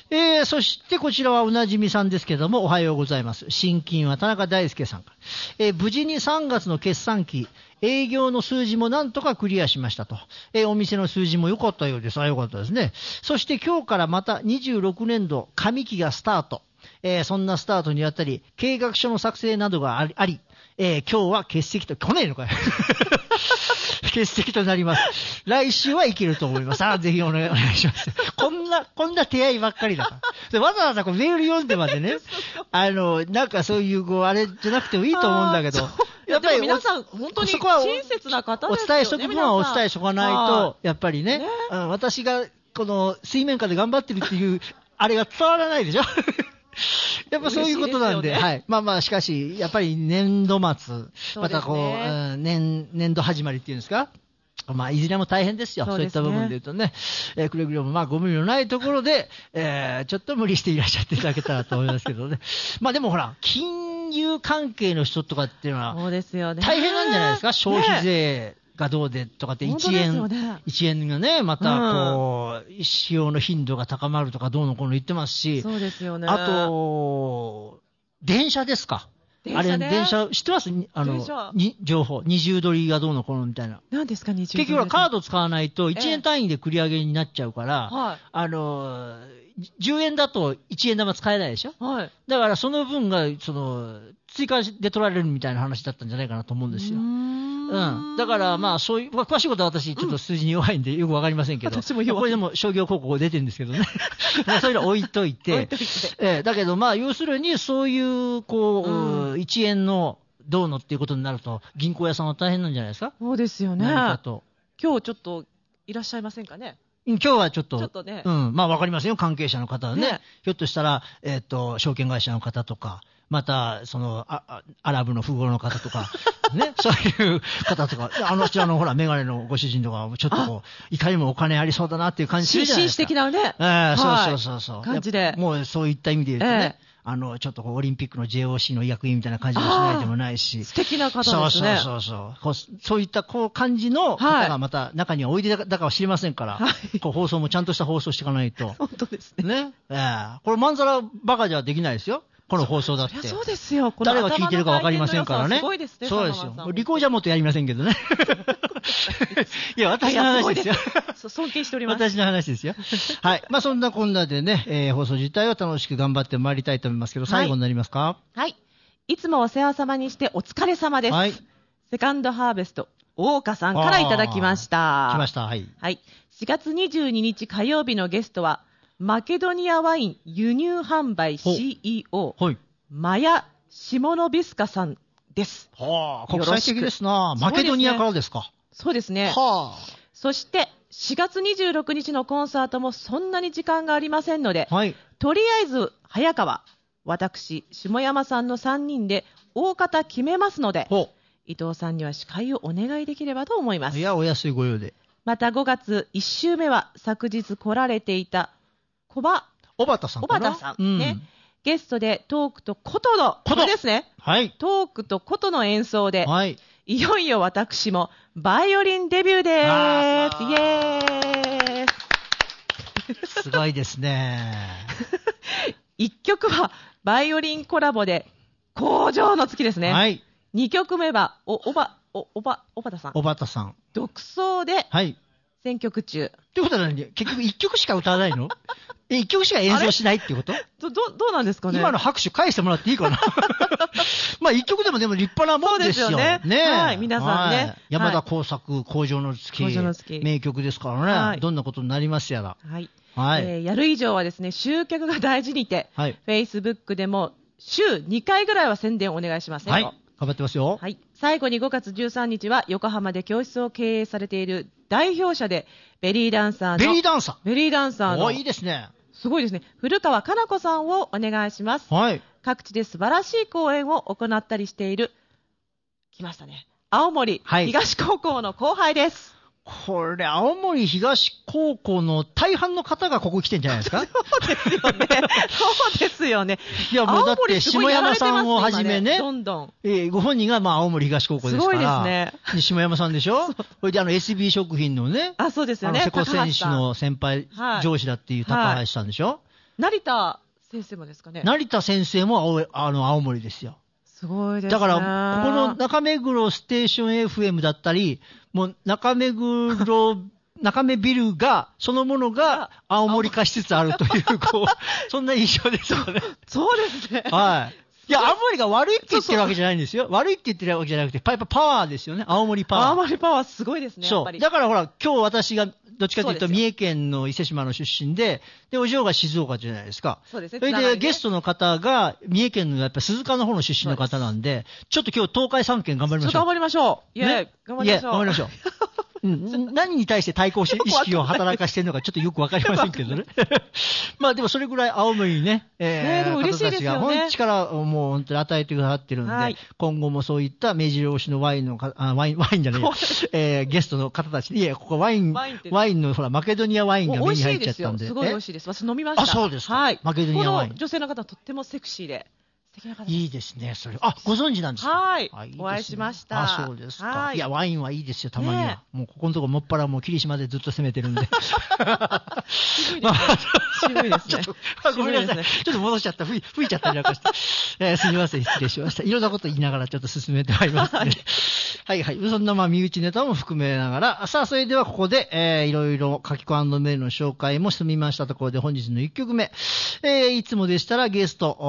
えー、そしてこちらはおなじみさんですけども、おはようございます。新金は田中大輔さんから。えー、無事にさんがつの決算期、営業の数字もなんとかクリアしましたと。えー、お店の数字も良かったようです。あ、良かったですね。そして今日からまたにじゅうろくねんど上期がスタート。えー、そんなスタートにあたり、計画書の作成などがあり、ありえー、今日は欠席と、去年のかよ。欠席となります。来週はいけると思います。あ、ぜひお願い、お願いします。こんな、こんな手合いばっかりだから。でわざわざこうメール読んでまでね、あの、なんかそういう、こう、あれじゃなくてもいいと思うんだけど、 やっぱり皆さん、本当に親切な方ですよね。 お伝えしとく分はお伝えしとかないと、やっぱりね、ね私が、この、水面下で頑張ってるっていう、あれが伝わらないでしょ。やっぱそういうことなんで、でね、はい。まあまあ、しかし、やっぱり年度末、ね、またこう、うん、年、年度始まりっていうんですか、まあ、いずれも大変ですよ。そうですね、そういった部分で言うとね、えー、くれぐれもまあ、ご無理のないところで、えー、ちょっと無理していらっしゃっていただけたらと思いますけどね。まあでもほら、金融関係の人とかっていうのは、 そうですよね。 大変なんじゃないですか、消費税。がどうでとかっていちえん、ね、いちえんがね、またこう、うん、使用の頻度が高まるとかどうのこうの言ってますし、 そうですよね。 あと、電車ですか。電車、ね、あれ、電車、知ってますあの、に、情報。二重取りがどうのこうのみたいな。 何ですか、二重取り。 結局はカード使わないといちえん単位で繰り上げになっちゃうから、えーはい、あの、じゅうえんだといちえん玉使えないでしょ、はい、だからその分が、その、追加で取られるみたいな話だったんじゃないかなと思うんですよ。うん。だから、まあ、そういう、詳しいことは私、ちょっと数字に弱いんで、よくわかりませんけど。私も弱い。これでも商業広告出てるんですけどね。まあ、そういうの置いといて。置いといて。えー、だけど、まあ、要するに、そういう、こう、うん、いちえんのどうのっていうことになると、銀行屋さんは大変なんじゃないですか。 そうですよね。何かと。今日ちょっと、いらっしゃいませんかね。 今日はちょっと、 ちょっとね、 うん、まあわかりませんよ、関係者の方はね。ね、ひょっとしたら、えっと、証券会社の方とか、また、その、あアラブの富豪の方とか、ね、そういう方とか、あの人あの、ほら、メガネのご主人とか、ちょっとこう、いかにもお金ありそうだなっていう感じするじゃないですか。 紳士的なね。 ええー、そうそうそうそう。 感じで。 もうそういった意味で言うとね。えーあの、ちょっとこう、オリンピックの ジェイオーシー の医薬品みたいな感じもしないでもないし。 素敵な方ですね。 そうそうそうそう。そういったこう感じの方がまた中にはおいでだかは知りませんから、はい、こう放送もちゃんとした放送していかないと。 本当ですね。 ね。ええー、これまんざらバカじゃできないですよ。この放送だって。 そそうですよ。 誰が聞いてるかわかりませんからね。 すごいですね。 そうですよ。リコーじゃもっとやりませんけどね。いや、私の話ですよ。 す尊敬しております。 私の話ですよ。はい。まあそんなこんなでね、えー、放送自体を楽しく頑張ってまいりたいと思いますけど、最後になりますか？ はい。はい。いつもお世話様にしてお疲れ様です。はい。セカンドハーベスト、大岡さんからいただきました。 来ました。はい。 はい。しがつにじゅうににち火曜日のゲストは、マケドニアワイン輸入販売 シーイーオー。はい。マヤ・シモノビスカさんです。 はあ、国際的ですな。マケドニアからですか。 そうですね。はあ。そして、しがつにじゅうろくにちのコンサートもそんなに時間がありませんので、はい、とりあえず、早川、私、下山さんのさんにんで大方決めますので、伊藤さんには司会をお願いできればと思います。 いや、お安いご用で。 またごがついち週目は昨日来られていた小葉、 小畑さんかな。小畑さんね。うん、ゲストでトークと琴の、これですね。はい。トークと琴の演奏で、はい。いよいよ私もバイオリンデビューです。イエーイ。 すごいですね。 いっきょくはバイオリンコラボで工場の月ですね。はい。にきょくめはお、おば、お、おば、おばたさん。 おばたさん。 独奏で、はい。選曲中。 ってことは何？結局いっきょくしか歌わないの？え、いっきょくしか演奏しないってことど、ど、どうなんですかね。 今の拍手返してもらっていいかな。まあいっきょくでもでも立派なもんですよ。そうですよね。ねはい、皆さんね。はい、 山田耕作、工場の月。工場の月。名曲ですからね。はい、どんなことになりますやら。 はい。はい、えー。やる以上はですね、集客が大事にて、はい、Facebook でも週にかいぐらいは宣伝をお願いしますね。 はい。頑張ってますよ。 はい。最後にごがつじゅうさんにちは横浜で教室を経営されている代表者でベリーダンサーの。 ベリーダンサー。 ベリーダンサーの。 お、いいですね。 すごいですね。古川かな子さんをお願いします。はい。各地で素晴らしい講演を行ったりしている、来ましたね。青森東高校の後輩です。 これ、青森東高校の大半の方がここ来てんじゃないですか？ そうですよね。そうですよね。 いや、もうだって下山さんをはじめね、 どんどん。 えー、ご本人がまあ青森東高校ですから。すごいですね。 で下山さんでしょ？それであの エスビー 食品のね、 あ、そうですよね。 瀬古選手の先輩、はい、上司だっていう高橋さんでしょ？ 成田先生もですかね。 成田先生も 青, あの青森ですよ。 すごいですね。 だから、ここの中目黒ステーション エフエム だったり、もう中目黒、中目ビルが、そのものが青森化しつつあるという、こう、そんな印象ですよね。 そうですね。 はい。いや、青森が悪いって言ってるわけじゃないんですよ。そうそう悪いって言ってるわけじゃなくて、やっぱパワーですよね。青森パワー。 青森パワーすごいですね。 そう。だからほら、今日私が、どっちかというと、三重県の伊勢島の出身で、で、お嬢が静岡じゃないですか。 そうですね。 それで、ゲストの方が、三重県のやっぱ鈴鹿の方の出身の方なんで、ちょっと今日東海三県頑張りましょう。 ちょっと頑張りましょう。いや、ね、頑張りましょう。 いや、頑張りましょう。うん、何に対して対抗して意識を働かしてるのかちょっとよくわかりませんけどね。まあでもそれぐらい青森にね、えー、 ね、でも嬉しいですよね。 方たちが本力をもう本当に与えてくださってるんで、はい、今後もそういった目白押しのワインのか、あ、ワイン、ワインじゃないや、えー、ゲストの方たちに、いや、ここワイン、ワイン, ワインのほら、マケドニアワインが目に入っちゃったんで。 すごい美味しいです。私飲みました。 あ、そうですか。 はい。 マケドニアワイン。 この女性の方とってもセクシーで。 いいですね、それ。あ、ご存知なんですか？ はい。 いいね、 お会いしました。 あ、そうですか。いや、ワインはいいですよ、たまには。ね、もうここのところもっぱらもう霧島でずっと攻めてるんで。 渋いですね。渋いですね。 ごめんなさい。ちょっと戻しちゃった。吹い、吹いちゃったりなんかして。えー、すみません、失礼しました。いろんなこと言いながらちょっと進めてまいりますね。はいはい。そんなまあ身内ネタも含めながら、さあ、それではここで、えー、いろいろ書き込んだメールの紹介も済みましたところで、本日のいっきょくめ。えー、いつもでしたらゲスト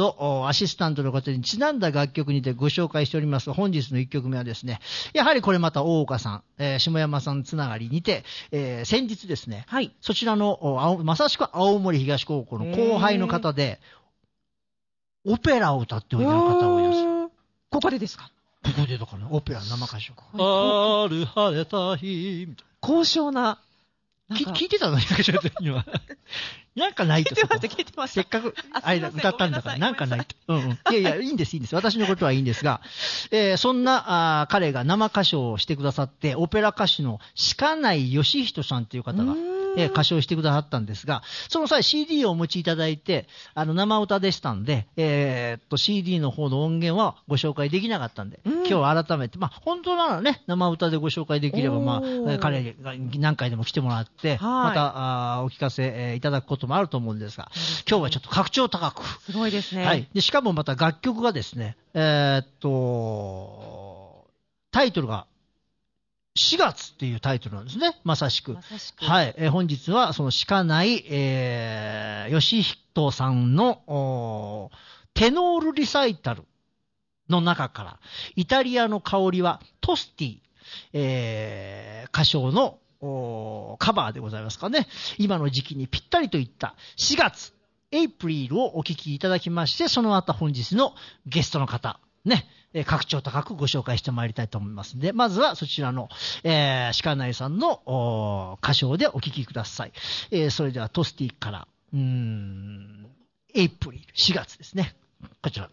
&アシスタントの方にちなんだ楽曲にてご紹介しております。本日のいっきょくめはですね、やはりこれまた大岡さん、えー、下山さんつながりにて、えー、先日ですね、 はい、 そちらのまさしく青森東高校の後輩の方で、オペラを歌っておいでの方がいます。 ここでですか？ ここでだから、オペラ生歌唱。ある晴れた日、みたいな。 高尚な。 聞いてたの今。なんかないと。 聞いてました、聞いてました。 せっかく、あれだ、歌ったんだから、なんかないと。うんうん。いやいや、いいんです、いいんです。私のことはいいんですが、えー、そんな、あ彼が生歌唱をしてくださって、オペラ歌手の鹿内義人さんという方が、えー、歌唱してくださったんですが、その際 シーディー をお持ちいただいて、あの、生歌でしたんで、えー、っと、シーディー の方の音源はご紹介できなかったんで、今日改めて、まあ、本当ならね、生歌でご紹介できれば、まあ、彼が何回でも来てもらって、また、あお聞かせ、えー、いただくこともあると思うんですが、今日はちょっと格調高く。 すごいですね。 はい。で、しかもまた楽曲がですね、えー、っと、タイトルが、しがつっていうタイトルなんですね。まさしく。 まさしく。 はい。えー、本日は、その鹿内、えー、義人さんの、テノールリサイタルの中から、イタリアの香りはトスティ、えー、歌唱の、カバーでございますかね。今の時期にぴったりといったしがつ、エイプリルをお聞きいただきまして、その後本日のゲストの方、ね、えー、格調高くご紹介してまいりたいと思いますので、まずはそちらの、えー、鹿内さんの歌唱でお聞きください。えー、それではトスティから、うーん、エイプリル、しがつですね。こちら。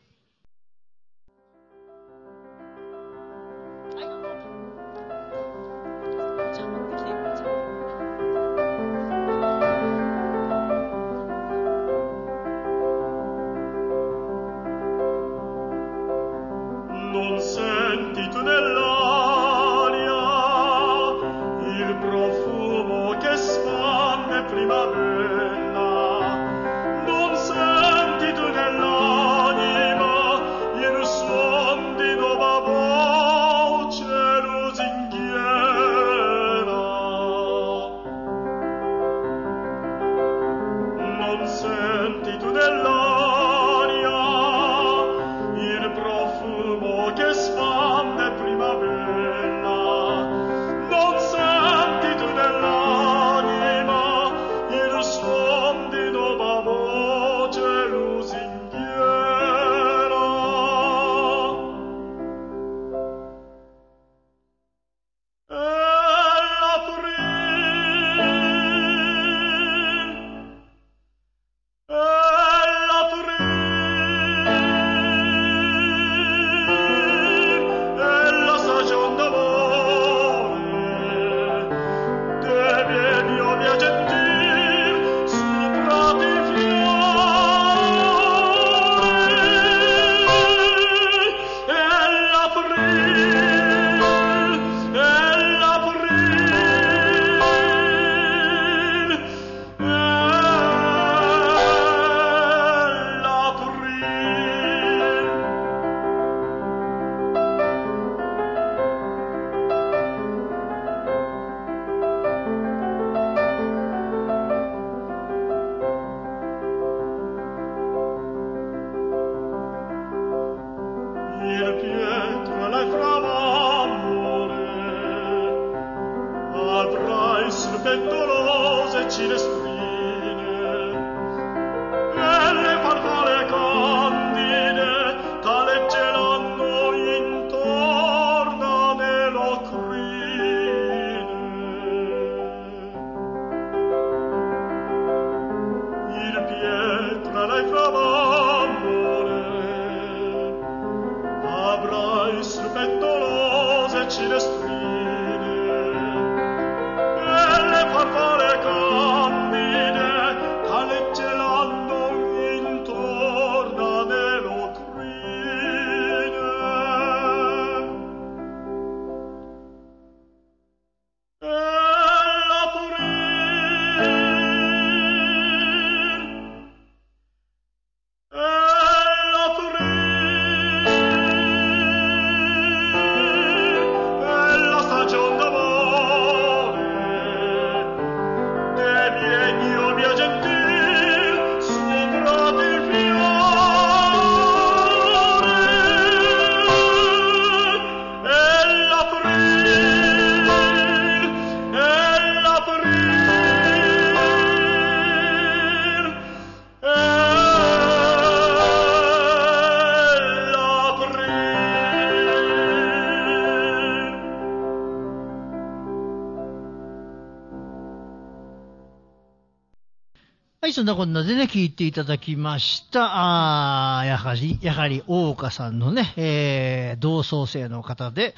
はい、そんなこんなでね、聞いていただきました。あやはり、やはり、大岡さんのね、えー、同窓生の方で、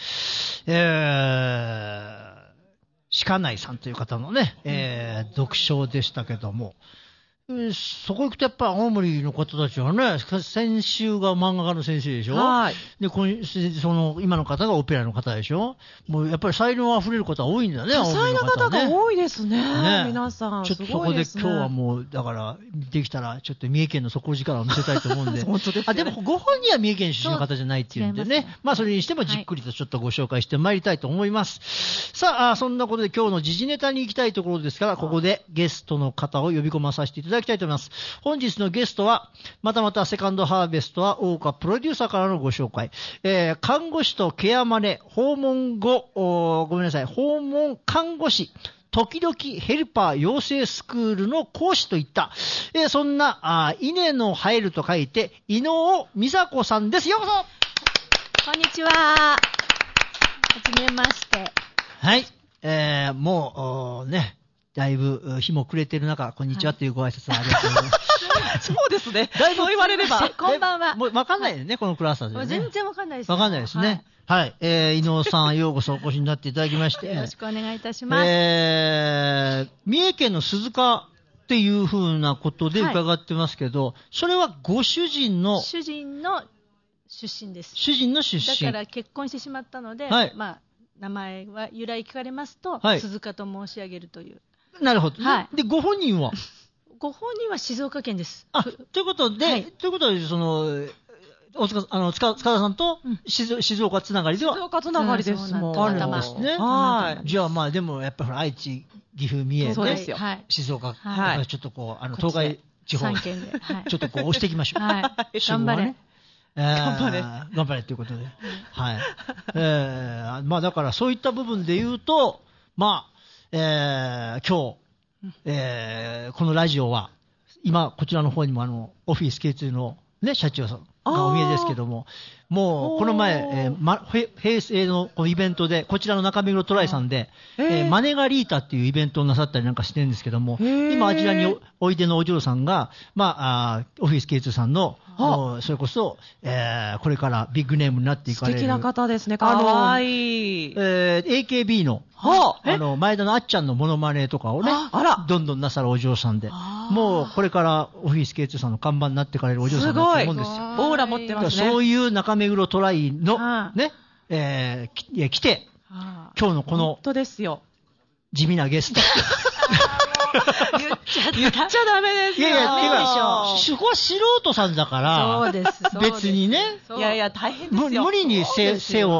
えー、鹿内さんという方のね、えー、読書でしたけども、そこ行くとやっぱ青森の方たちはね、先週が漫画家の先生でしょ。はい。で、こその、今の方がオペラの方でしょ。もうやっぱり才能あふれる方多いんだね、 多彩な方が多いですね。ね、皆さん。 ちょっとそこで今日はもう、だから、できたら、ちょっと三重県の底力を見せたいと思うんで。 本当ですね。 あ、でもご本人は三重県出身の方じゃないっていうんでね。まあそれにしてもじっくりとちょっとご紹介してまいりたいと思います。はい、さあ、そんなことで今日の時事ネタに行きたいところですから、ここでゲストの方を呼び込まさせていただきたいと思います。本日のゲストは、またまたセカンドハーベストは大岡プロデューサーからのご紹介。えー、看護師とケアマネ、訪問後、ごめんなさい、訪問看護師、時々ヘルパー養成スクールの講師といった、えー、そんな、あ稲の生えると書いて、伊能美佐子さんです。ようこそ。こんにちは。はじめまして。 はい。えー、もう、ね、だいぶ日も暮れてる中、こんにちはというご挨拶ありがとうございます。 そうですね。だいぶ言われれば。 こんばんは。 もうわかんないよね、このクラスは、ね。 全然わかんないです、ね。 わかんないですね。はい。はい、えー、伊能さん、ようこそお越しになっていただきまして。 よろしくお願いいたします。 えー、三重県の鈴鹿っていうふうなことで伺ってますけど、はい、それはご主人の。 主人の出身です。 主人の出身。 だから結婚してしまったので、はい、まあ、名前は由来聞かれますと、はい、鈴鹿と申し上げるという。 なるほど。はい。で、ご本人はご本人は静岡県です。 あ、ということで、はい、ということで、その、大塚、あの、塚、塚田さんと静、うん、静岡つながりでは静岡つながりです。もう、 あるんですね。はい。じゃあまあ、でも、やっぱり愛知、岐阜、三重、 そうですよ。 はい。静岡、はい。ちょっとこう、あの、東海地方、 さん県で、はい。 ちょっとこう、押していきましょう。 はい。頑張れ。 頑張れ。頑張れということで。はい。えー、まあだからそういった部分で言うと、まあ、えー、今日、えー、このラジオは、今、こちらの方にもあの、オフィス ケーツー のね、社長さんがお見えですけども、もう、この前、えーま、平成のイベントで、こちらの中目黒トライさんで、えー、マネガリータっていうイベントをなさったりなんかしてるんですけども、今、あちらにおいでのお嬢さんが、まあ、あオフィス ケーツー さんの、それこそ、えー、これからビッグネームになっていかれる。 素敵な方ですね、かわいい。 えー、エーケービー の、はあ、あの、前田のあっちゃんのモノマネとかをね、 あら、 どんどんなさるお嬢さんで、もうこれからオフィス ケーツー さんの看板になっていかれるお嬢さんだと思うんですよ。 すごい。オーラ持ってますね。 そういう中目黒トライの、ね、えー、来て、今日のこの、 本当ですよ。 地味なゲスト。 言っちゃ言っちゃダメですよ。 いやいや、てか、素人さんだから、 そうです。 別にね。 いやいや、大変ですよ。 無理に背を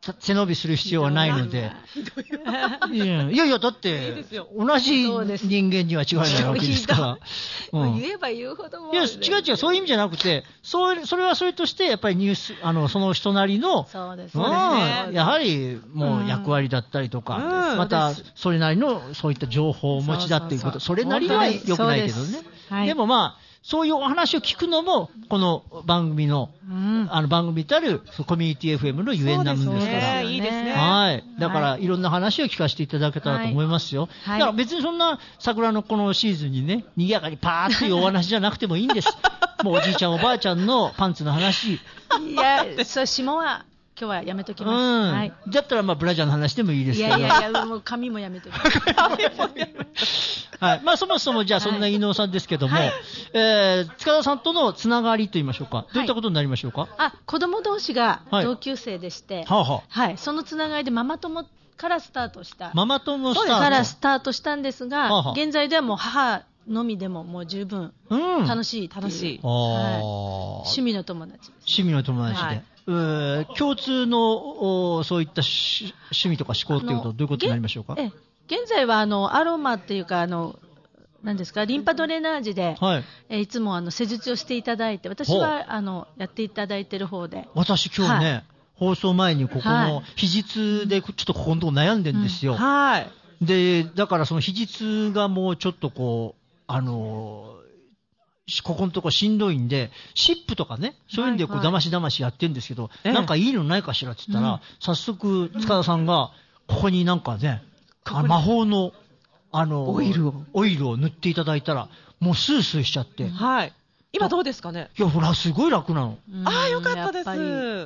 背伸びする必要はないので。いやいや、だって、同じ人間には違いないわけですから。 うん、言えば言うほども。 いや、違う違う、そういう意味じゃなくて、そう、それはそれとして、やっぱりニュース、あの、その人なりの、 そうですね。 やはり、もう役割だったりとか、うん、また、それなりの、そういった情報をお持ちだっていうこと、それなりは良くないけどね。はい、でもまあ、そういうお話を聞くのも、この番組の、うん、あの番組たるコミュニティ エフエム のゆえんなもんですから。 いいですね。 はい。だから、はい、いろんな話を聞かせていただけたらと思いますよ。はい、だから別にそんな桜のこのシーズンにね、賑やかにパーッというお話じゃなくてもいいんです。もうおじいちゃんおばあちゃんのパンツの話。 いや、そう、下は。今日はやめときます。うんはい、だったらまあブラジャーの話でもいいですけど。 いやいやいや、もう髪もやめときます。 はい。まあそもそもじゃあそんな伊能さんですけども、はい、えー、塚田さんとのつながりと言いましょうか。どういったことになりましょうか。はい、 あ、子供同士が同級生でして、はい、はあはい、そのつながりでママ友からスタートした。 ママ友スタートからスタートしたんですが、はあはあ、現在ではもう母のみでももう十分楽しい、うん、 楽しい、 はい、趣味の友達です。 趣味の友達で。はい、えー、共通のそういった趣味とか思考っていうとどういうことになりましょうか。 え現在はあのアロマっていうかあの何ですかリンパドレナージで、はいえー、いつもあの施術をしていただいて私はあのやっていただいている方で私今日ね、はい、放送前にここの肘痛でちょっとここのとこ悩んでるんですよ、うん、はいでだからその肘痛がもうちょっとこうあのーここのとこしんどいんで、シップとかね、そういうんでこう、だましだましやってるんですけど、はいはい、なんかいいのないかしらって言ったら、うん、早速、塚田さんが、ここになんかね、うん、魔法の、あの、 オイルを。 オイルを塗っていただいたら、もうスースーしちゃって。 はい。今どうですかね。 いや、ほら、すごい楽なの。 ああ、よかったです。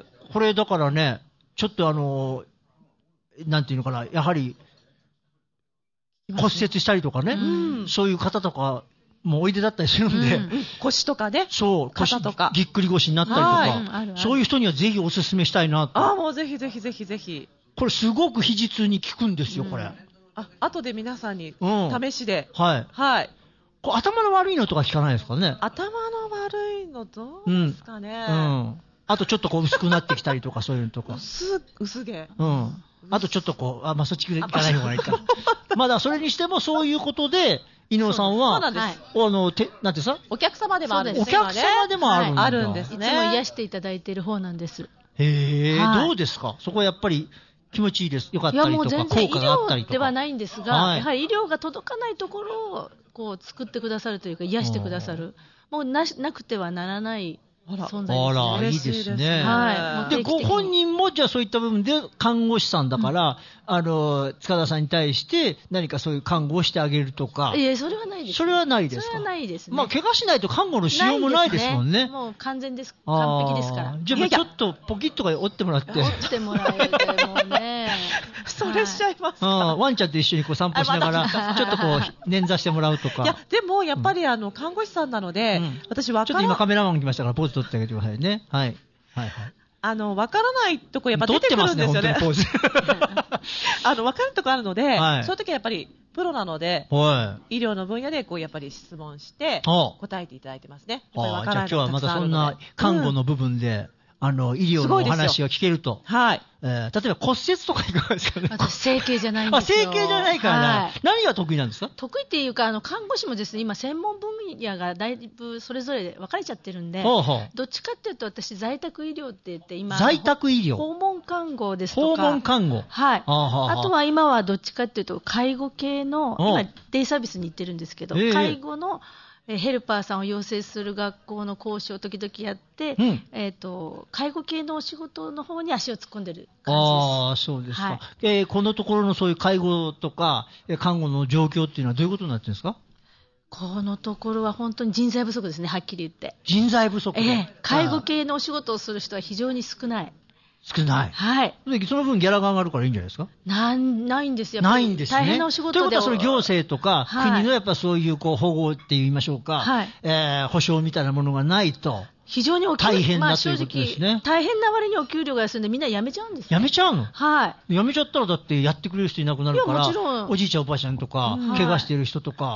これだからね、ちょっとあの、なんていうのかな、やはり、骨折したりとかね、うん、そういう方とか、もうおいでだったりするんで、うん、 腰とかね、 そう肩とかぎっくり腰になったりとか、うん、そういう人にはぜひお勧めしたいなと。 ああもうぜひぜひぜひぜひ。 これすごく肘痛に効くんですよ、うん、これ。 あ後で皆さんに試しで、 うん、はいはい。 こ頭の悪いのとか効かないですかね。 頭の悪いのどうですかね。 うん。うん、あとちょっとこう薄くなってきたりとかそういうのとか。 薄薄毛。 うん。あとちょっとこうあまあそっち行かない方がいいか。まだそれにしてもそういうことで。伊能さんは、 そうなんです。 あの、て、なんてさお客様でもあるんです。 お客様でもあるんだ、 はい、あるんですね。 いつも癒していただいている方なんです。 へえ、はい、どうですかそこはやっぱり気持ちいいです。よかったりとか、効果があったりとか。 ではないんですが、はい、やはり医療が届かないところを、こう、作ってくださるというか、癒してくださる。もうなし、なくてはならない存在ですね。 あら、いいですね。はい。で、ご本人も、じゃあそういった部分で看護師さんだから、うん、あの、塚田さんに対して何かそういう看護をしてあげるとか。 いや、それはないです、ね。 それはないですか。 それはないですね。 まあ、怪我しないと看護のしようもないですもんね。 ねもう完全です。完璧ですから。 じゃあ、ちょっとポキッとか折ってもらって。 折ってもらえてもね。 それしちゃいますか、 はい、ワンちゃんと一緒にこう散歩しながら、ちょっとこう、捻挫してもらうとか。 いや、でも、やっぱりあの、看護師さんなので、うん、私わからちょっと今カメラマン来ましたから、ポーズ取ってあげてくださいね。はい。はいはい。 あの、わからないとこやっぱ出てくるんですよね。 撮ってますね、本当にポーズ。 あの、わかるとこあるので、はい、そういう時はやっぱり、プロなので、 はい、 医療の分野でこうやっぱり質問して答えていただいてますね。 ああ、じゃあ今日はまたそんな看護の部分で、うんあの、医療のお話が聞けると。 はい。 えー、例えば骨折とかいかがですかね。 私、整形じゃないんですよ。 あ、整形じゃないから、はい、何が得意なんですか？ 得意っていうか、あの、看護師もですね、今、専門分野がだいぶそれぞれ分かれちゃってるんで、 ほうほうどっちかっていうと、私、在宅医療って言って、今、 在宅医療訪問看護ですとか。 訪問看護。 はい。あとは今はどっちかっていうと、介護系の、今、デイサービスに行ってるんですけど、えー、介護の、ヘルパーさんを養成する学校の講師を時々やって、うん、えっ、ー、と、介護系のお仕事の方に足を突っ込んでる感じです。 ああ、そうですか、はいえー。このところのそういう介護とか、看護の状況っていうのはどういうことになってるんですか？ このところは本当に人材不足ですね、はっきり言って。 人材不足、 ええ、介護系のお仕事をする人は非常に少ない。 少ない。 はい。 その分ギャラが上がるからいいんじゃないですか？ なん、ないんですよ。 ないんですね。 大変なお仕事で。 ということは、その行政とか、はい、国のやっぱそういうこう保護って言いましょうか、はい、えー、保障みたいなものがないと。 非常にお給料大変だということですね、 まあ、大変な割にお給料が安いんでみんな辞めちゃうんです、ね、 辞めちゃうの？ はい。 辞めちゃったらだってやってくれる人いなくなるから、 もちろんおじいちゃんおばあちゃんとか、うん、怪我してる人とか、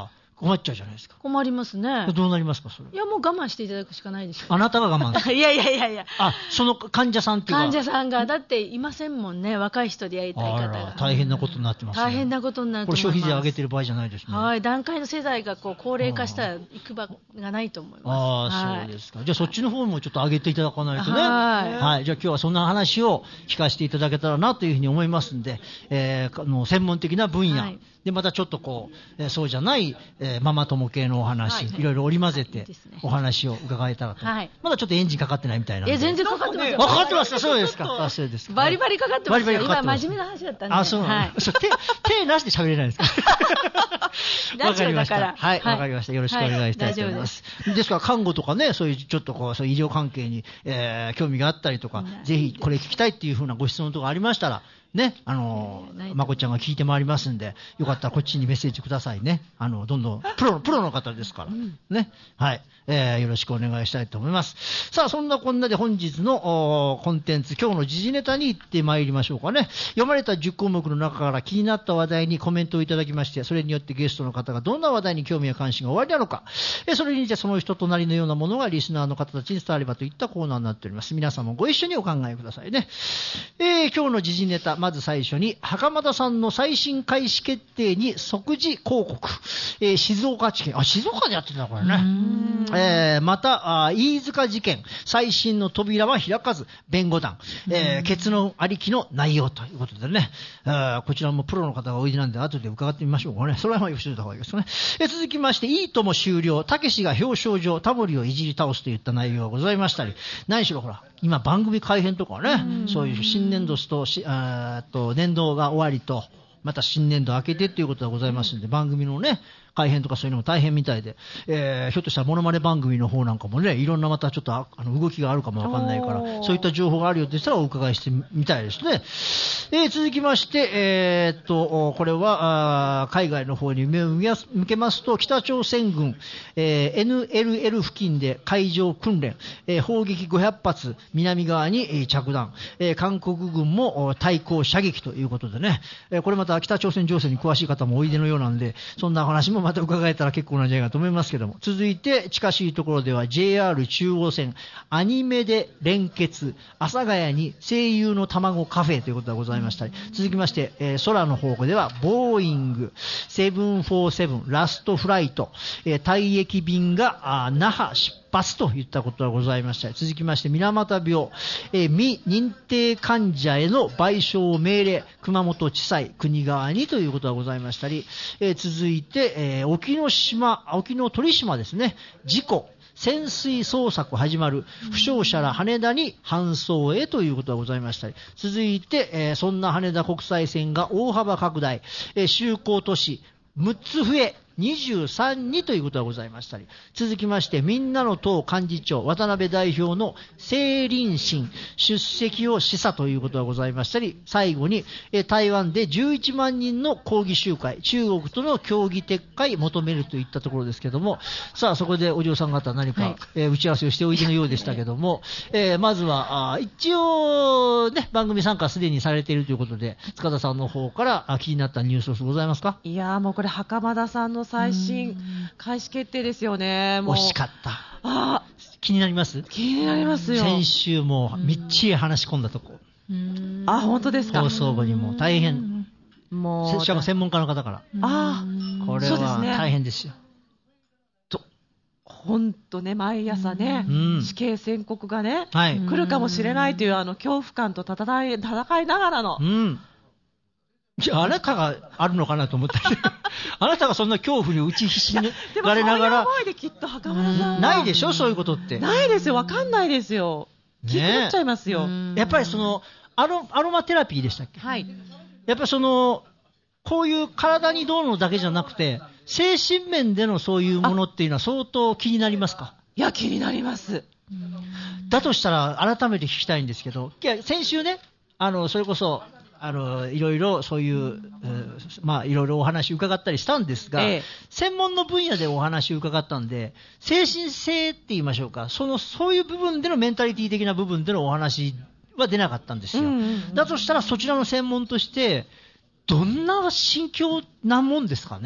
困っちゃうじゃないですか。 困りますね。 どうなりますか、それ。 いや、もう我慢していただくしかないですよ。 あなたが我慢する。 いやいやいやいや。 あ、その患者さんっていうか。 患者さんが、だっていませんもんね、若い人でやりたい方が。 大変なことになってますね。 大変なことになってます。 これ消費税上げてる場合じゃないですね。 はい、段階の世代がこう高齢化したら行く場がないと思います。 ああ、そうですか。じゃあそっちの方もちょっと上げていただかないとね。 はい。 はい。じゃあ今日はそんな話を聞かせていただけたらなというふうに思いますんで、えー、あの専門的な分野、はい、でまたちょっとこう、えー、そうじゃない、えー、ママ友系のお話、はい、いろいろ織り交ぜてお話を伺えたらと。はい、まだちょっとエンジンかかってないみたいな。 え、全然かかってますよ。 かかってますか。そうですか。あ、そうですか。 バリバリかかってますよ。バリバリかかってます。今真面目な話だったんで。 あ、そう。はい。手手なしで喋れないですか。わかりました。はい、わかりました。よろしくお願いしたいと思います。ですから看護とかね、そういうちょっとこうそういう医療関係に、えー、興味があったりとか、ぜひこれ聞きたいっていう風なご質問とかありましたら。ね、あのー、まこちゃんが聞いてまいりますんで、よかったらこっちにメッセージくださいね。あの、どんどん、プロ、プロの方ですから。ね。はい。えー、よろしくお願いしたいと思います。さあ、そんなこんなで本日のコンテンツ、今日の時事ネタに行ってまいりましょうかね。読まれたじゅっこうもくの中から気になった話題にコメントをいただきまして、それによってゲストの方がどんな話題に興味や関心がおありなのか、えそれにてその人となりのようなものがリスナーの方たちに伝わればといったコーナーになっております。皆さんもご一緒にお考えくださいね。えー、今日の時事ネタ、まず最初に、袴田さんの再審開始決定に即時広告。えー、静岡地検、あ、静岡でやってたこれね。えー、また、あ飯塚事件、再審の扉は開かず、弁護団、えー、結論ありきの内容ということでね、あこちらもプロの方がおいでなんで、後で伺ってみましょうかね。それはよしといた方がいいですね。えー、続きまして、いいとも終了、たけしが表彰状、タモリをいじり倒すといった内容がございましたり、何しろほら、今番組改編とかね、そういう新年度と、あと年度が終わりと、また新年度明けてということがございますので、番組のね、改編とかそういうのも大変みたいで、えー、ひょっとしたらモノマネ番組の方なんかもね、いろんなまたちょっとああの動きがあるかもわかんないから、そういった情報があるようでしたらお伺いしてみたいですね。えー、続きまして、えー、っと、これは、あ海外の方に目を向けますと、北朝鮮軍、えー、エヌエルエル 付近で海上訓練、えー、砲撃ごひゃくぱつ、南側に、えー、着弾、えー、韓国軍も対抗射撃ということでね、えー、これまた北朝鮮情勢に詳しい方もおいでのようなんで、そんな話もまた伺えたら結構なんじゃないかと思いますけども、続いて近しいところでは ジェイアール 中央線アニメで連結、阿佐ヶ谷に声優の卵カフェということがございましたり、続きまして、えー、空の方向ではボーイングセブンフォーセブンラストフライト、えー、退役便が那覇出発といったことがございましたり、続きまして水俣病、えー、未認定患者への賠償命令、熊本地裁国側にということがございましたり、えー、続いて、えー、沖ノ島沖ノ鳥島ですね、事故潜水捜索始まる、負傷者ら羽田に搬送へということがございましたり、続いて、えー、そんな羽田国際線が大幅拡大、えー、就航都市むっつ増えにじゅうさんにということがございましたり、続きましてみんなの党幹事長渡辺代表の政倫審出席を示唆ということがございましたり、最後にえ台湾でじゅういちまんにんの抗議集会、中国との協議撤回求めるといったところですけども、さあそこでお嬢さん方何か、はい、えー、打ち合わせをしておいでのようでしたけども、えー、まずはあ一応ね番組参加すでにされているということで、塚田さんの方からあ気になったニュースございますか？ いやーもうこれ袴田さんの最新開始決定ですよね。 もう惜しかった。 あ気になります？ 気になりますよ。 先週もみっちり話し込んだとこ。 あ、本当ですか？ 放送後にも大変。もうしかも専門家の方から。 ああ、これは大変ですよ。 と、本当ね、毎朝ね、死刑宣告がね、 はい、 来るかもしれないというあの恐怖感と戦い戦いながらの。 うん。いや、あなたがあるのかなと思ったけどあなたがそんな恐怖に打ちひしがれながら、 でもそういう思いできっと袴田さんはないでしょ、そういうことって。 ないですよ、わかんないですよ。気になっちゃいますよ。 やっぱりそのアロ、アロマテラピーでしたっけ？ はい。 やっぱりそのこういう体にどうのだけじゃなくて、精神面でのそういうものっていうのは相当気になりますか？ いや、気になります。 だとしたら改めて聞きたいんですけど、いや先週ね、あのそれこそあのいろいろそういう、えー、まあいろいろお話伺ったりしたんですが、ええ、専門の分野でお話伺ったんで、精神性って言いましょうか、そのそういう部分でのメンタリティ的な部分でのお話は出なかったんですよ。うんうんうん、だとしたらそちらの専門としてどんな心境なもんですかね。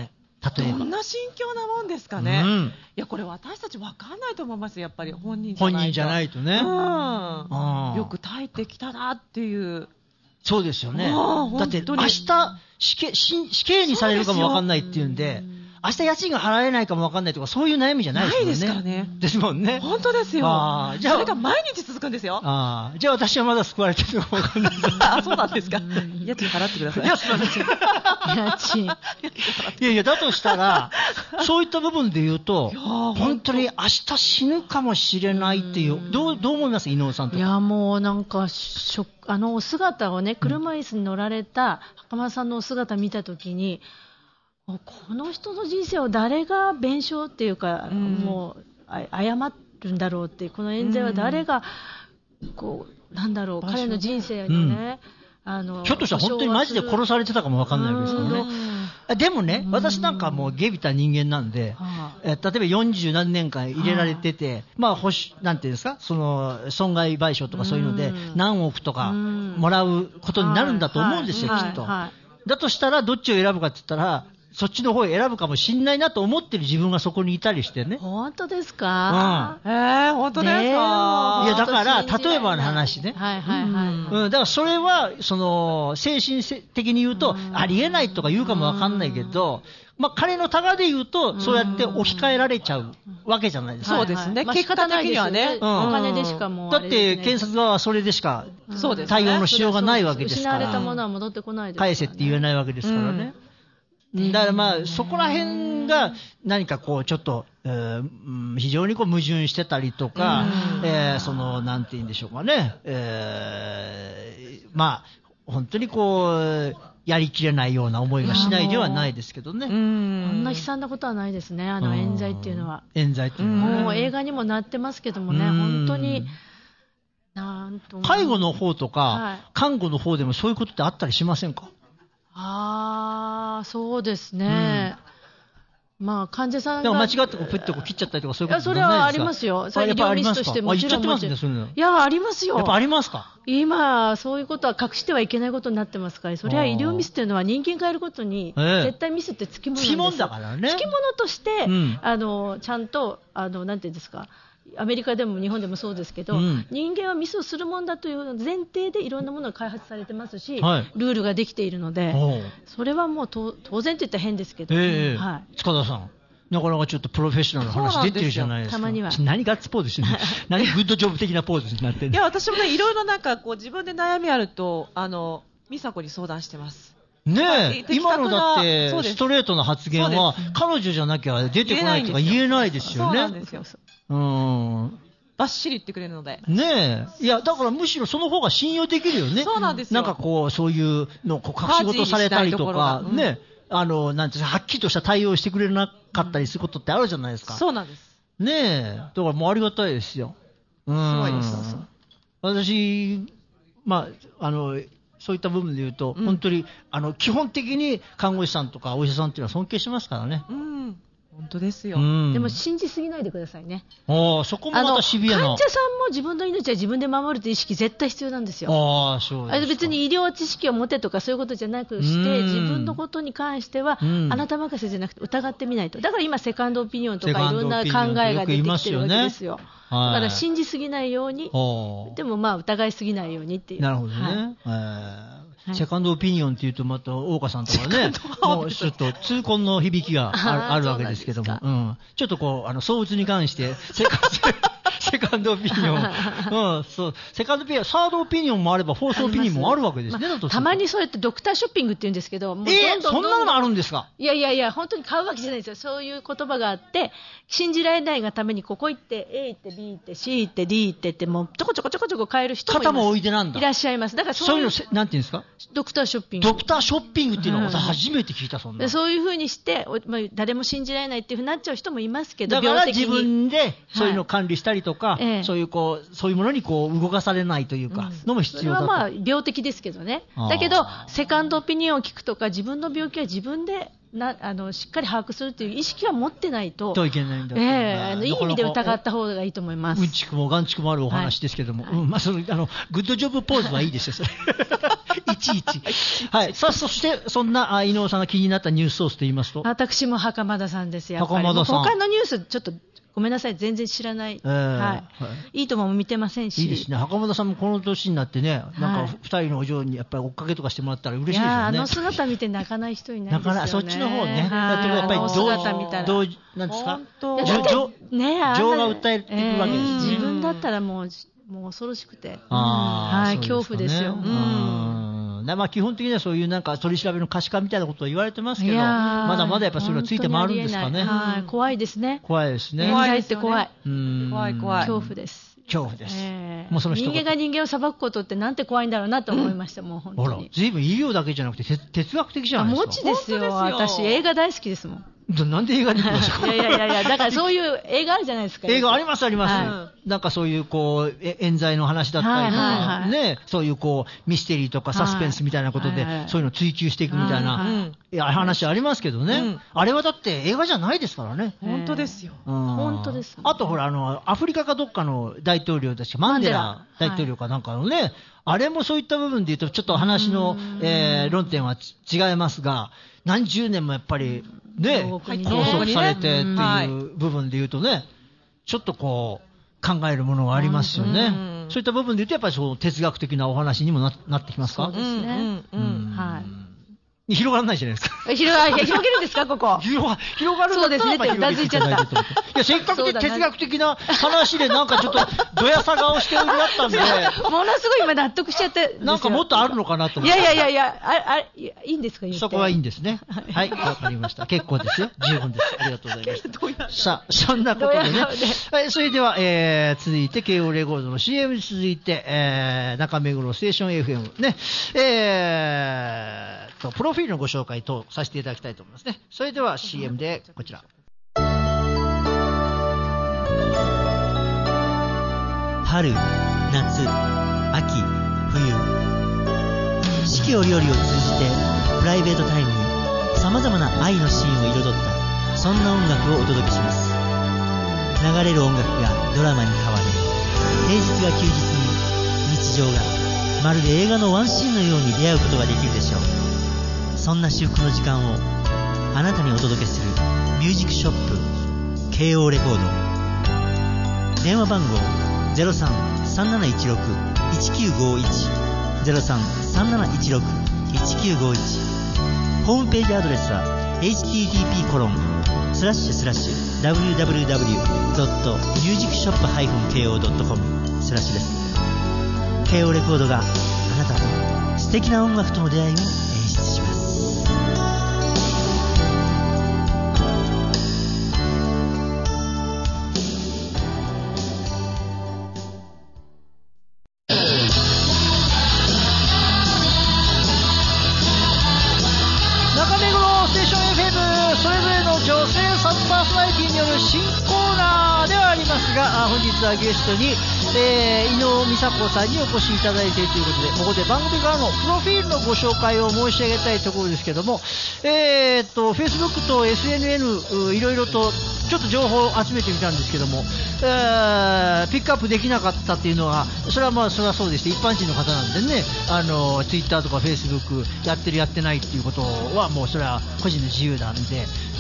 例えばどんな心境なもんですかね、うん、いやこれ私たち分かんないと思います。やっぱり本人じゃないと、 本人じゃないとね、 うん、よく耐えてきたなっていう。 そうですよね。だって明日死刑、死刑にされるかも分かんないっていうんで、明日家賃が払えないかも分かんないとか、そういう悩みじゃないですよね。ないですからね。ですもんね。 本当ですよ。あ、じゃあそれが毎日続くんですよ。 あ、じゃあ私はまだ救われてるかも分かんない。 あ、そうなんですか。家賃払ってください。 いや、すみません。家賃。いやいや、だとしたら、そういった部分で言うと、本当に明日死ぬかもしれないっていう、うどう、どう思います、伊能さんとか。 いや、もうなんか、ショック、あのお姿をね、車椅子に乗られた袴田さんのお姿見たときに、この人の人生を誰が弁償っていうか、うん、もう謝るんだろうっていう、この冤罪は誰がこうなんだろう、彼の人生のね、うん、あのひょっとしたら本当にマジで殺されてたかもわかんないわけですからね。でもね、私なんかもう下びた人間なんで、え例えばよんじゅう何年間入れられてて、まあ保守なんていうんですか、その損害賠償とかそういうので何億とかもらうことになるんだと思うんですよ、きっと。だとしたらどっちを選ぶかって言ったら、そっちの方を選ぶかもしんないなと思ってる自分がそこにいたりしてね。 本当ですか？ うん、えー、本当ですか？いや、だから、例えばの話ね。はいはいはい。うん、だからそれは、その、精神的に言うと、ありえないとか言うかもわかんないけど、まあ、彼のタガで言うと、そうやって置き換えられちゃうわけじゃないですか。 そうですね。結果的にはね。 お金でしかもう。 だって、検察側はそれでしか、対応のしようがないわけですから。 失われたものは戻ってこないですから。 返せって言えないわけですからね。だからまあそこら辺が何かこうちょっと、えー、非常にこう矛盾してたりとか、えー、そのなんて言うんでしょうかね、えー、まあ本当にこうやりきれないような思いがしないではないですけどね。 うん、あんな悲惨なことはないですね、あの冤罪っていうのは。 冤罪っていうのは、 ね、もう映画にもなってますけどもね、本当になんと介護の方とか、はい、看護の方でもそういうことってあったりしませんか？ ああ、そうですね。うん、まあ患者さんが間違ってこうプッとこう切っちゃったりとかそういうことないですか？いや、それはありますよ。それ医療ミスとしてもちろん。 言っちゃってますね、そういうの。 いや、ありますよ。 やっぱありますか？ 今そういうことは隠してはいけないことになってますから、それは医療ミスっていうのは人間がやることに絶対ミスってつきものなんですよ。 つきものだからね。 つきものとして、うん、あのちゃんとあのなんていうんですか。アメリカでも日本でもそうですけど、うん、人間はミスをするもんだという前提でいろんなものが開発されてますし、はい、ルールができているので、それはもう当然と言ったら変ですけど、 えーはい、塚田さん、なかなかちょっとプロフェッショナルの話出てるじゃないですか。 たまには何ガッツポーズしてる何グッドジョブ的なポーズになってる。 いや、私もね、いろいろなんかこう自分で悩みあるとあの美佐子に相談してます。 ねえ、今のだってストレートな発言は彼女じゃなきゃ出てこないとか言えないですよね。 そうなんですよ。 うん。 バッシリ言ってくれるので。 ねえ。いや、だからむしろその方が信用できるよね。 そうなんですよ。 なんかこう、そういうのこう隠し事されたりとか、うん、ね、あの、なんていうか、はっきりとした対応してくれなかったりすることってあるじゃないですか。 うん、そうなんです。 ねえ。だからもうありがたいですよ。うん。すごいです。私、まあ、あの、そういった部分で言うと、うん、本当に、あの、基本的に看護師さんとかお医者さんっていうのは尊敬しますからね。 うん。本当ですよ。 でも信じすぎないでくださいね。 ああ、そこもまたシビアな。 患者さんも自分の命は自分で守るという意識絶対必要なんですよ。 ああ、そうですか。 あれ別に医療知識を持てとかそういうことじゃなくして、自分のことに関しては、あなた任せじゃなくて疑ってみないと。だから今セカンドオピニオンとかいろんな考えが出てきてるわけですよ。だから信じすぎないように、でもまあ疑いすぎないようにっていう。 なるほどね。はい、セカンドオピニオンっていうとまた大岡さんとかね、もうちょっと痛恨の響きがあ る, あるわけですけども、うん、ちょっとこうあの相鬱に関してセカセカンドオピニオン、うん、そうセカンドオピニオン、サードオピニオンもあればフォースオピニオンもあるわけですね。 まあ、たまにそうやってドクターショッピングって言うんですけど、もうどんどんどんどんえー、そんなのあるんですか？ いやいやいや、本当に買うわけじゃないですよ。そういう言葉があって信じられないがためにここ行って A 行って B 行って C 行って D 行ってってもうちょこちょこちょこちょこ買える人もいます。 肩も置いてなんだ。 いらっしゃいます。だからそういうのなんていうんですか？ ドクターショッピング。 ドクターショッピングっていうのは初めて聞いた。そんな。 そういうふうにして、まあ、誰も信じられないっていうふうになっちゃう人もいますけど、 だから自分でそういうのを管理したりとか、はい、そういうこうそういうものにこう動かされないというか、のも必要だと。 それはまあ病的ですけどね。だけどセカンドオピニオンを聞くとか自分の病気は自分でなあのしっかり把握するという意識は持ってないと、 といけないんだと、 えー、あのいい意味で疑った方がいいと思います。 うんちくもがんちくもあるお話ですけども、はい、うん、まあ、そのあのグッドジョブポーズはいいですよ、それ言っいちいち。はい。さあ、そして、そんな、伊能さんが気になったニュースソースと言いますと。 私も袴田さんです、やっぱり。袴田さん。他のニュース、ちょっと、ごめんなさい、全然知らない。えー、はい。いいとも見てませんし。 いいですね。袴田さんもこの年になってね、なんか二人のお嬢にやっぱり追っかけとかしてもらったら嬉しいですよね。いや、 あの姿見て泣かない人いないですよね。泣かない、 そっちの方ね。だってやっぱり同姿見たら。 同なんですか。 情、ね、 情が訴えていくわけです。 自分だったらもう、もう恐ろしくて。はい、恐怖ですよ。うん。 まあ基本的にはそういうなんか取り調べの可視化みたいなことを言われてますけど、まだまだやっぱそれはついて回るんですかね。 はい、怖いですね。 怖いですね。 冤罪って怖い。 怖い怖い。 恐怖です。 恐怖です。 もうその人間が人間を裁くことってなんて怖いんだろうなと思いました、もう本当に。 ほら、随分医療だけじゃなくて哲学的じゃないですか。 もちですよ。私映画大好きですもん。 なんで映画に行くんですか。 いやいやいや、だからそういう映画あるじゃないですか。 映画ありますあります。はい、なんかそういうこう冤罪の話だったりとか、はいはいはい、ね、そういうこうミステリーとかサスペンスみたいなことで、はいはいはい、そういうのを追求していくみたいな、はいはい、いや話ありますけどね、うん。あれはだって映画じゃないですからね。 本当ですよ。 本当です、ね。 あとほらあのアフリカかどっかの大統領ですか、マンデラ大統領かなんかのね、はい、あれもそういった部分で言うとちょっと話の、えー、論点は違いますが、何十年もやっぱりね、拘束されてっていう部分で言うとね、ちょっとこう考えるものがありますよね。そういった部分で言うとやっぱりそう哲学的なお話にも な, なってきますか。 そうですね。うんうん、はい。 広がらないじゃないですか。 広が広げるんですかここ。 広が広がるんだったらそうですね。うなずいちゃった。いやせっかく哲学的な話でなんかちょっとどやさ顔しておりだったんで、 ものすごい今納得しちゃって。 なんかもっとあるのかなと思って。いやいやいやいや、ああいいんですか言って。 そこはいいんですね。はいわかりました。結構ですよ。十分です。ありがとうございました。さあそんなことでね。はい、それでは、えー、続いて慶応レコードの シーエム に続いて、えー、中目黒ステーション エフエム ね、えー、とプロフィールのご紹介とさせていただきたいと思いますね。それでは シーエム でこちら。 春、夏、秋、冬、四季折々を通じてプライベートタイムにさまざまな愛のシーンを彩ったそんな音楽をお届けします。流れる音楽がドラマに変わり、平日が休日に日常がまるで映画のワンシーンのように出会うことができるでしょう。そんな至福の時間をあなたにお届けするミュージックショップ慶応レコード。電話番号 ゼロさん さんなないちろく いちきゅうごいち ゼロさん さんなないちろく いちきゅうごいち。ホームページアドレスは エイチティーティーピーコロンスラッシュスラッシュダブリューダブリューダブリュードットミュージックショップハイフンケーオードットコムスラッシュです。慶応レコードがあなたと素敵な音楽との出会いを演出します。 本日はゲストに、えー、伊能美佐子さんにお越しいただいているということで、ここで番組からのプロフィールのご紹介を申し上げたいところですけども、えー、っと Facebook と エスエヌエヌ いろいろとちょっと情報を集めてみたんですけども、えー、ピックアップできなかったっていうのは、それはまあそれはそうでして、一般人の方なんでね、あの Twitter とか Facebook やってるやってないっていうことはもうそれは個人の自由なんで、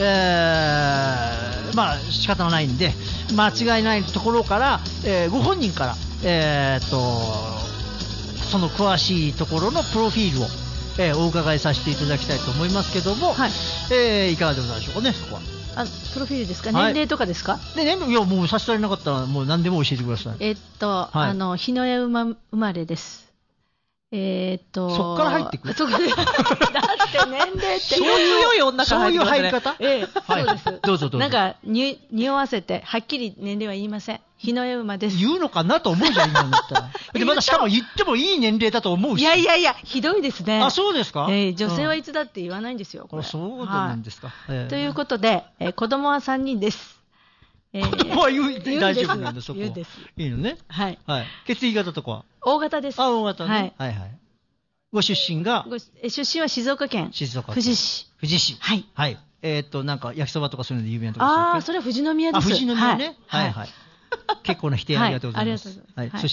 えー、まあ仕方がないんで、間違いないところから、えー、ご本人から、えー、っとその詳しいところのプロフィールを、えー、お伺いさせていただきたいと思いますけども、はい、えー、いかがでございましょうかね、そこは。 あ、プロフィールですか、はい、年齢とかですか。 で年齢、いやもう差し支えなかったらもう何でも教えてください。 えー、っと、はい、あの日の絵生まれです。えー、っとそっから入ってくる。 そだって年齢ってそういう女から入ってくる、ね、 そういう入り方。 ええ、はい、そうです。 どうぞどうぞ。 なんかに匂わせてはっきり年齢は言いません。日の絵馬です。 言うのかなと思うじゃん今だったら。でまだしかも言ってもいい年齢だと思うし。 いやいやいやひどいですね。 あ、そうですか。 えー、女性はいつだって言わないんですよ。これあ、そうなんですか。はい、 えー、ということで、えー、子供はさんにんです。 えー、子供は言う大丈夫なんだそこ。 言うです。 いいのね。 はい。 はい。血液型とかは。 大型です。 あ、大型ね。はい、はいはい。ご出身がご出身は静岡県静岡県富士市。 富士市。 はい。 はい。えー、っとなんか焼きそばとかそういうので有名なところ。 ああ、それは富士宮です。 あ、富士宮ね。はいはい。はい、結構な否定ありがとうございます。 はい、ありがとうございます。 はい。そして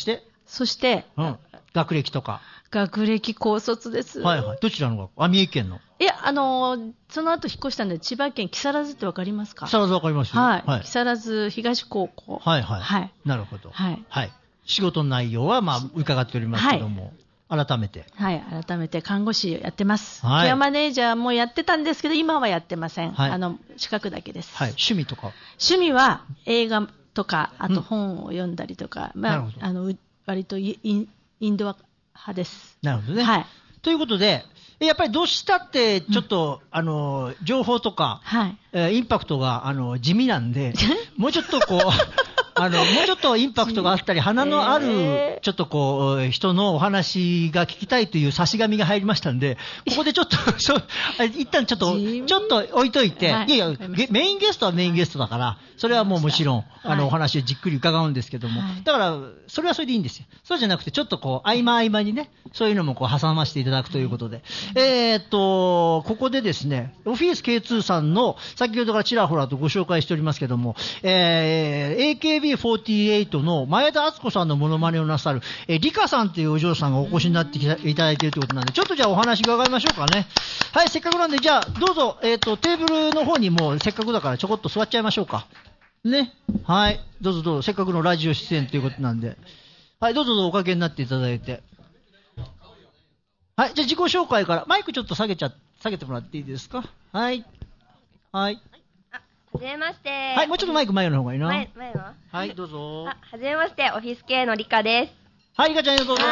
そして、 うん、学歴とか。 学歴高卒です。 はいはい。どちらの学校？あ、三重県の。 いや、あのー、その後引っ越したんで、千葉県木更津ってわかりますか？ 木更津わかりますよ。 はい。はい、木更津東高校。 はいはい。 はい。 なるほど。 はい。 はい。仕事の内容は、まあ、伺っておりますけども。はい、改めて。 はい。改めて看護師やってます。はい。ケアマネージャーもやってたんですけど、今はやってません。はい。あの、資格だけです。 はい。趣味とか？ 趣味は映画とか、あと本を読んだりとか、うん、まあ、あの、割とイン、インドア派です。 なるほどね。 はい。 ということで、やっぱりどうしたって、ちょっと、うん、あの、情報とか、はい、えー、インパクトが、あの、地味なんで、もうちょっとこう、あの、もうちょっとインパクトがあったり、花のある、ちょっとこう、人のお話が聞きたいという差し紙が入りましたんで、ここでちょっと、一旦ちょっと、ちょっと置いといて、はい、いやいや、メインゲストはメインゲストだから、それはもうもちろん、あの、お話をじっくり伺うんですけども、はい、だから、それはそれでいいんですよ。そうじゃなくて、ちょっとこう、合間合間にね、そういうのもこう、挟ませていただくということで、えーっと、ここでですね、オフィス ケーツー さんの、先ほどからちらほらとご紹介しておりますけども、えー、エーケービーフォーティーエイト の前田敦子さんのモノマネをなさる、えー、リカさんというお嬢さんがお越しになってきたいただいているということなんで、ちょっとじゃあお話伺いましょうかね。はい、せっかくなんで、じゃあ、どうぞ、えーっと、テーブルの方にもうせっかくだからちょこっと座っちゃいましょうか。ね。はい。どうぞどうぞ、せっかくのラジオ出演ということなんで。はい、どうぞどうぞおかけになっていただいて。はい、じゃあ自己紹介から、マイクちょっと下げちゃ、下げてもらっていいですか？はい。はい。 あ、はじめまして。 はい、もうちょっとマイク前の方がいいな。 前、前のはい、どうぞ。 あ、はじめまして、オフィス系のリカです。 はい、リカちゃん、どうぞ。はい。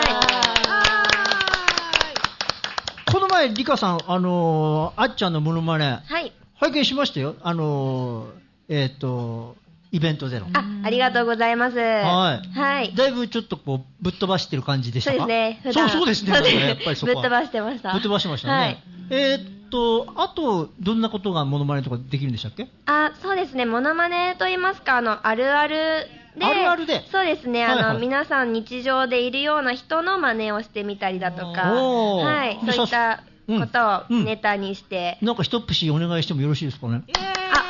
この前、リカさん、あのー、あっちゃんのモノマネ。 はい。 拝見しましたよ。あのー、えっ、ー、と、イベントでの。 あ、ありがとうございます。 はい。 はい。 だいぶちょっとこう、ぶっ飛ばしてる感じでしたか？ そうですね。 そう、そうですね。 そうですねやっぱりそこは。 ぶっ飛ばしてました。 ぶっ飛ばしてましたね。はい。えー、っと、あと、どんなことがモノマネとかできるんでしたっけ？ あ、そうですね。モノマネと言いますか、あの、あるあるで。 あるあるで。 そうですね。あの、はいはい、皆さん日常でいるような人の真似をしてみたりだとか、はい。そういったことをネタにして。 うんうん、なんか一節お願いしてもよろしいですかね？ あ、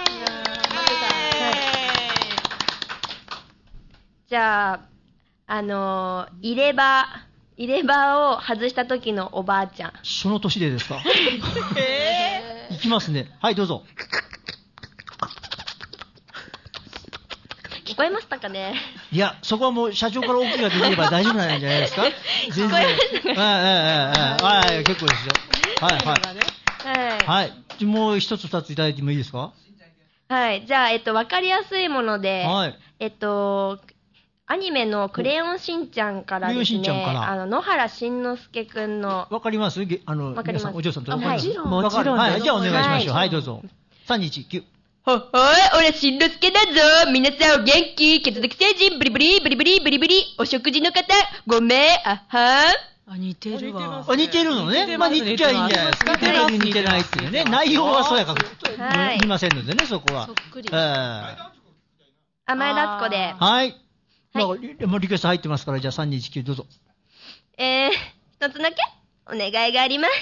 じゃあ、あのー、入れ歯、入れ歯を外した時のおばあちゃん。 その年でですか？えー、いきますね。はい、どうぞ。 聞こえましたかね？ いや、そこはもう社長から大きいが出てれば大丈夫なんじゃないですか？全然。はい、はい、はい、結構ですよ。はい、はい。はい。はい。もう一つ二ついただいてもいいですか？ はい。じゃあ、えっと、わかりやすいもので、はい。えっと、アニメのクレヨンしんちゃんからですね、あの、野原しんのすけくんの。 わかりますあの、 わかります。 お嬢さんと。 もちろん。 もちろん。はい、じゃあお願いしましょう。はい、どうぞ。さん、に、いち、きゅう。 ほ、ほい、俺しんのすけだぞ。皆さんお元気。血液星人、ブリブリ、ブリブリ、ブリブリ。お食事の方、ごめん、あはあ、似てるわ。 あ、似てるのね。まあ似てちゃいいんじゃないですか。似てない似てないっていうね。内容はそうやから見ませんのでね、そこは。 そっくり。 あ、前田敦子で。 はい。まあ、もうリクエスト入ってますから、じゃあさん、に、いち、きゅうどうぞ。 えー、一つだけお願いがあります。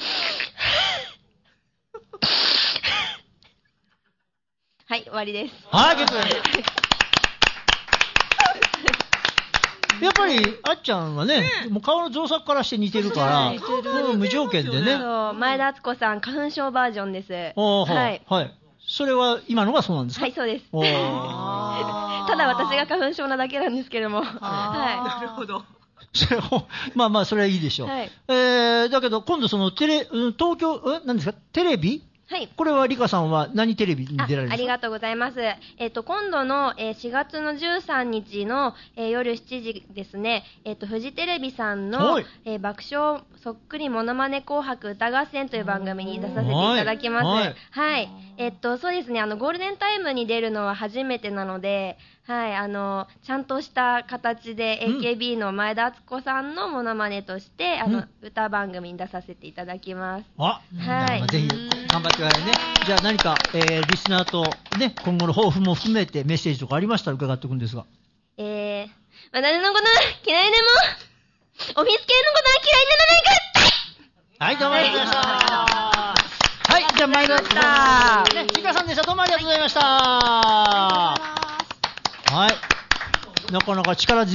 はい、終わりです。 はい、結構やっぱり、あっちゃんはね、もう顔の造作からして似てるから、もう無条件でね。 そう、前田敦子さん、花粉症バージョンです。 はい。はい。それは、今のがそうなんですか？ はい、そうです。ただ私が花粉症なだけなんですけども。はい。 なるほど。 まあまあ、それはいいでしょう。はい。えー、だけど、今度そのテレ、東京、え、何ですか？テレビ？はい。これはリカさんは何テレビに出られるんですか？ あ, ありがとうございます。えっ、ー、と、今度の、えー、しがつのじゅうさんにちの、えー、夜しちじですね、えっ、ー、と、フジテレビさんの、えー、爆笑そっくりモノマネ紅白歌合戦という番組に出させていただきます。はい。はい、えっ、ー、と、そうですね、あの、ゴールデンタイムに出るのは初めてなので、はい、あの、ちゃんとした形で エーケービー の前田敦子さんのモノマネとして、うん、あの、歌番組に出させていただきます。 あ、はい。ぜひ、頑張ってくださいね。じゃあ何か、えー、リスナーとね、今後の抱負も含めてメッセージとかありましたら伺っておくんですが。 えー、私のことは嫌いでも、オフィス系のことは嫌いにならないからはい、どうもありがとうございました。はい、じゃあ参りました。ね、リカさんでした。どうもありがとうございました。はい。なかなか力強い。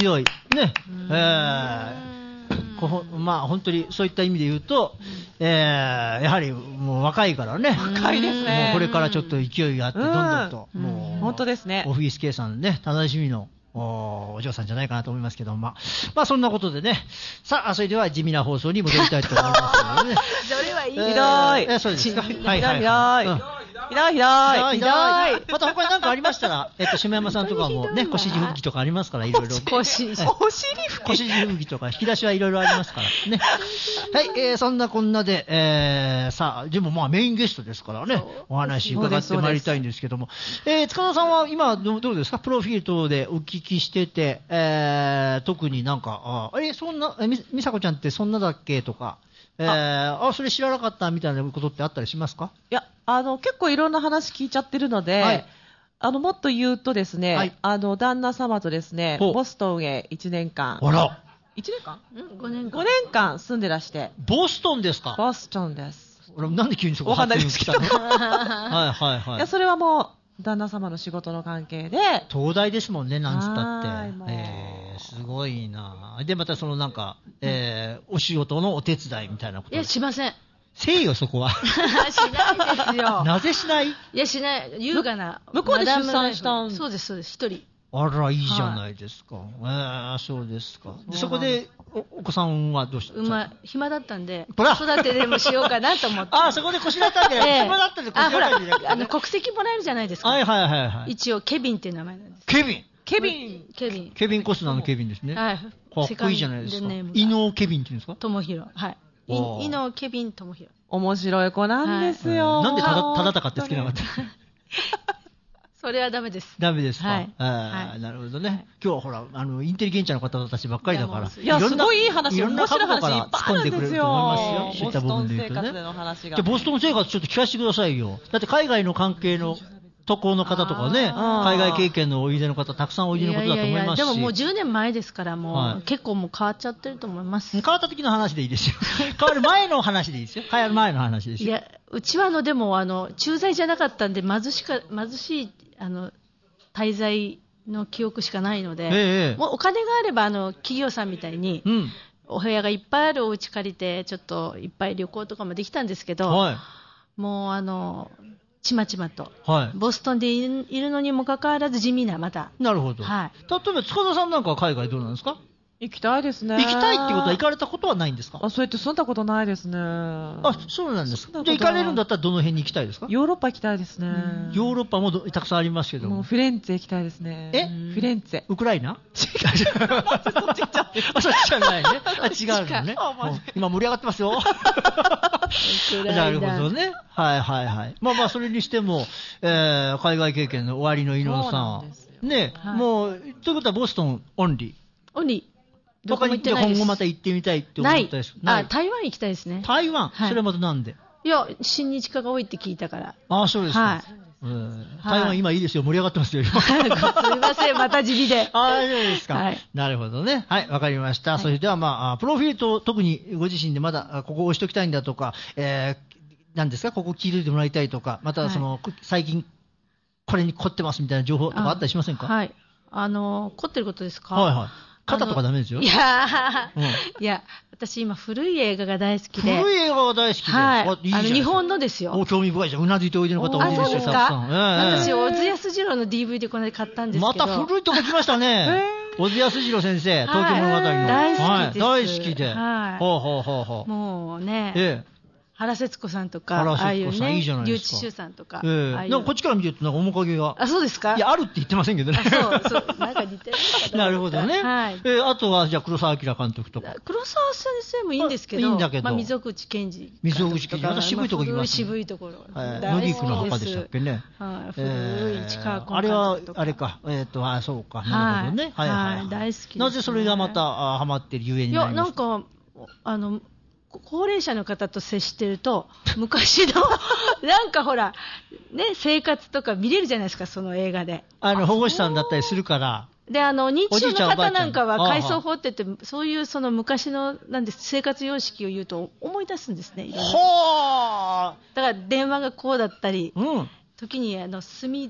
ね、えー、こまあ本当にそういった意味で言うと、えー、やはりもう若いからね。 若いですね。 もうこれからちょっと勢いがあって、どんどんと、 うん、 もう、 本当ですね。 オフィスケイさんね、楽しみの、お, お嬢さんじゃないかなと思いますけど、まあ、まあそんなことでね、さあそれでは地味な放送に戻りたいと思いますので、ね、 それはいい、 えー、 ひどい、 えー、そうですか、はいはいはい、ひどい、ひどいひどいひどい。 また他に何かありましたら、えっと下山さんとかもね、腰地吹きとかありますから、いろいろ。 腰地吹き。腰地吹きとか引き出しはいろいろありますからね。はい、えー、そんなこんなで、えー、さあでもまあメインゲストですからね、お話伺ってまいりたいんですけども、えー、塚田さんは今どうですか、プロフィール等でお聞きしてて、えー、特になんかああれそんなみ美佐子ちゃんってそんなだっけとか。えー、あ, あそれ知らなかったみたいなことってあったりしますか？ いや、あの結構いろんな話聞いちゃってるので、はい、あのもっと言うとですね、はい、あの旦那様とですねボストンへいちねんかん、 あらいちねんかん、 うん、ごねんかん、 ごねんかん住んでらして。 ボストンですか？ ボストンです。 なんで急にそこわかんないですけどはいはいはい。 いや、それはもう旦那様の仕事の関係で。 東大ですもんね、なんつったって。えー、すごいな。でまたそのなんか、えー、お仕事のお手伝いみたいなこと。 いやしません。 せいよそこは。しないですよ。 なぜしない？いやしない。優雅な。 向こうで出産したん。 そうですそうです、一人。 あらいいじゃないですか。はい、えー、そうですか。でそこで お, お子さんはどうした？ うま暇だったんで育てでもしようかなと思って。 あ、そこで腰だったんで、えー、暇だったんで腰だったんで、ね。 あの国籍もらえるじゃないですか。 はいはいはいはい。 一応ケビンっていう名前なんです。 ケビン。 ケビン。 ケビン。 ケビンコスナーのケビンですね。 はい。 かっこいいじゃないですか。伊能ケビンっていうんですか？ 智弘。はい。伊能ケビン智弘。 面白い子なんですよ。 はい、なんでただただたかって好きなかった？ それはダメです。 ダメですか。 はい。 はい、なるほどね。今日はほら、あの、インテリゲンチャーの方たちばっかりだから。 いや、すごいいい話、 いろんな角度から突っ込んでくれると思いますよ。そういった部分で言うとね。じゃあ、ボストン生活ちょっと聞かせてくださいよ。だって海外の関係の渡航の方とかね、海外経験のおいでの方、たくさんおいでのことだと思いますし。いやいやいや、 でももうじゅうねんまえですから、もう、はい、結構もう変わっちゃってると思います。 変わった時の話でいいですよ。変わる前の話でいいですよ。変わる前の話ですよ。 いや、うちはあの、でも、あの、駐在じゃなかったんで、貧しか、貧しい、あの、滞在の記憶しかないので、ええ、もうお金があればあの企業さんみたいに、うん、お部屋がいっぱいあるお家借りてちょっといっぱい旅行とかもできたんですけど、はい、もうあのちまちまと、はい、ボストンでいるのにもかかわらず地味なまた。 なるほど、はい、例えば塚田さんなんかは海外どうなんですか？ 行きたいですね。 行きたいってことは行かれたことはないんですか？ あ、そうやって住んだことないですね。 あ、そうなんですか。じゃあ行かれるんだったらどの辺に行きたいですか？ ヨーロッパ行きたいですね。 ヨーロッパもたくさんありますけども。 もうフィレンツェ行きたいですね。 え？ フィレンツェ。 ウクライナ？違う。そっちじゃないね。あ、違うのね。今盛り上がってますよ。なるほどね。はいはいはい。まあまあそれにしても、えー、海外経験の終わりの伊能さん。ね、はい、もうということはボストンオンリー。オンリー。 どこに行って今後また行ってみたいって思ったです。 ない。あ、台湾行きたいですね。 台湾、はい、それはまたなんで？ いや、親日家が多いって聞いたから。 ああ、そうですか。はい。うん、台湾今いいですよ。盛り上がってますよ。 すいません、また地味で。 ああ、そうですか。はい。なるほどね。はい、わかりました。はい、それではまあ、プロフィールと特にご自身でまだここを押しときたいんだとか、えー、何ですか、ここ聞いててもらいたいとか、またその、はい、最近これに凝ってますみたいな情報とかあったりしませんか？ はい。あの、凝ってることですか？ はいはい。肩とかダメですよ。 いや、うん、いや、私今古い映画が大好きで。 古い映画が大好きで。 はい。いいあの日本のですよ。 お興味深いじゃん。うなずいておいでの方多いですよ。 あ、そうですか。えー、私小津安二郎の ディーブイディー この間買ったんですけど。 また古いとこ来ましたね。小津安二郎先生、東京物語の。 大好きです。はい、 大好きで。 はい。 ほうほうほうほう。 もうね。ええ。原節子さんとか、 ああいうね、 竜地秀さんとか。 ええ。なんかこっちから見てるとなんか面影が。 あ、そうですか？ いや、あるって言ってませんけどね。 そう、そう、なんか似てるのかな。 なるほどね。はい。え、あとは、じゃあ黒澤明監督とか。 黒澤先生もいいんですけど。 いいんだけど。 まあ、溝口健二。 溝口健二。また渋いとこ行きます。 渋いところ。 野菊の墓でしたっけね。 はい。古い市川崑。 あれは、あれか。えっと、あ、そうか。なるほどね。はいはい。 大好き。 なぜそれがまたハマってるゆえになりますか？ いや、なんか、あの、高齢者の方と接してると昔のなんかほらね生活とか見れるじゃないですか、その映画で。 あの保護士さんだったりするから。 で、あの認知症の方なんかは海藻法って言ってそういうその昔のなんです生活様式を言うと思い出すんですね。いろいろだから電話がこうだったり、うん、時にあの炭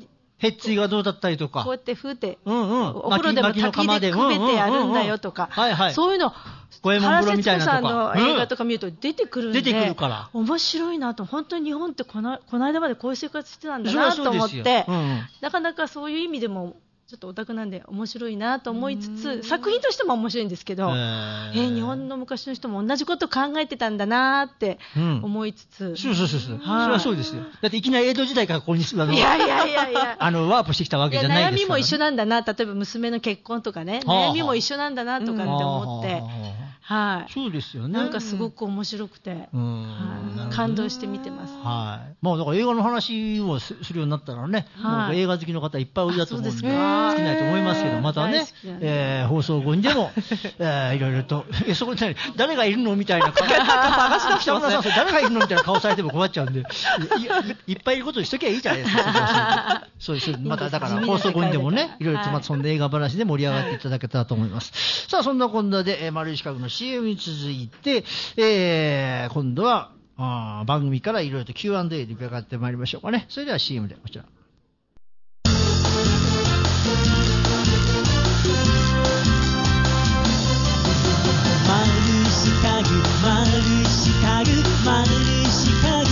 へっついがどうだったりとか。 こうやって風って、 うんうん、 お風呂でも焚きでくべてやるんだよとか、 はいはい、 そういうの、 五右衛門風呂みたいなとか。 原節子さんの映画とか見ると出てくるんで、 出てくるから。 面白いなと、本当に日本ってこの、この間までこういう生活してたんだなと思って、うんうん、なかなかそういう意味でも、ちょっとオタクなんで面白いなと思いつつ、作品としても面白いんですけど、えー、日本の昔の人も同じこと考えてたんだなって思いつつ、うん、 そうそうそうそう、それはそうですよ。だっていきなり江戸時代からここにあのいやいやいやいやあのワープしてきたわけじゃないですから、ね、 悩みも一緒なんだな、例えば娘の結婚とかね、悩みも一緒なんだなとかって思って。はい、 そうですよね。 なんかすごく面白くて、うん、はい、感動して見てます。 はい。まあだから映画の話をするようになったらね、はい、もう映画好きの方いっぱいおいでだと思うんで、尽きないと思いますけど、またね、えー、放送後にでも、えー、いろいろと、え、そこで誰がいるのみたいな顔、探してきた女さん、誰がいるのみたいな顔されても困っちゃうんで、い, いっぱいいることにしときゃいいじゃないですか。そうです。まただから放送後にでもね、いろいろとまたそんな映画話で盛り上がっていただけたらと思います。さあ、そんなこんなで、えー、丸い四角のシーエム に続いて、えー、今度はあ番組からいろいろと キューアンドエー で伺ってまいりましょうかね。それでは シーエム でこちら。 丸四角丸四角丸四角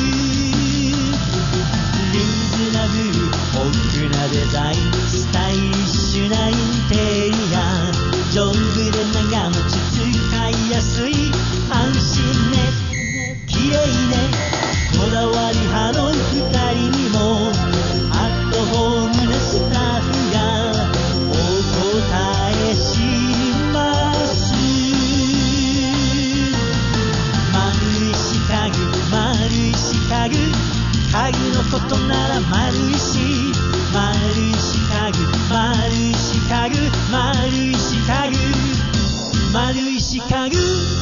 リーズナブル豊富なデザインスタイリッシュなインテリア丈夫で長持ち使いやすい安心ね綺麗ねこだわり派の二人にもアットホームなスタッフがお答えします丸い四角丸い四角家具のことなら丸いし丸い四角丸い四角丸い四角丸い四角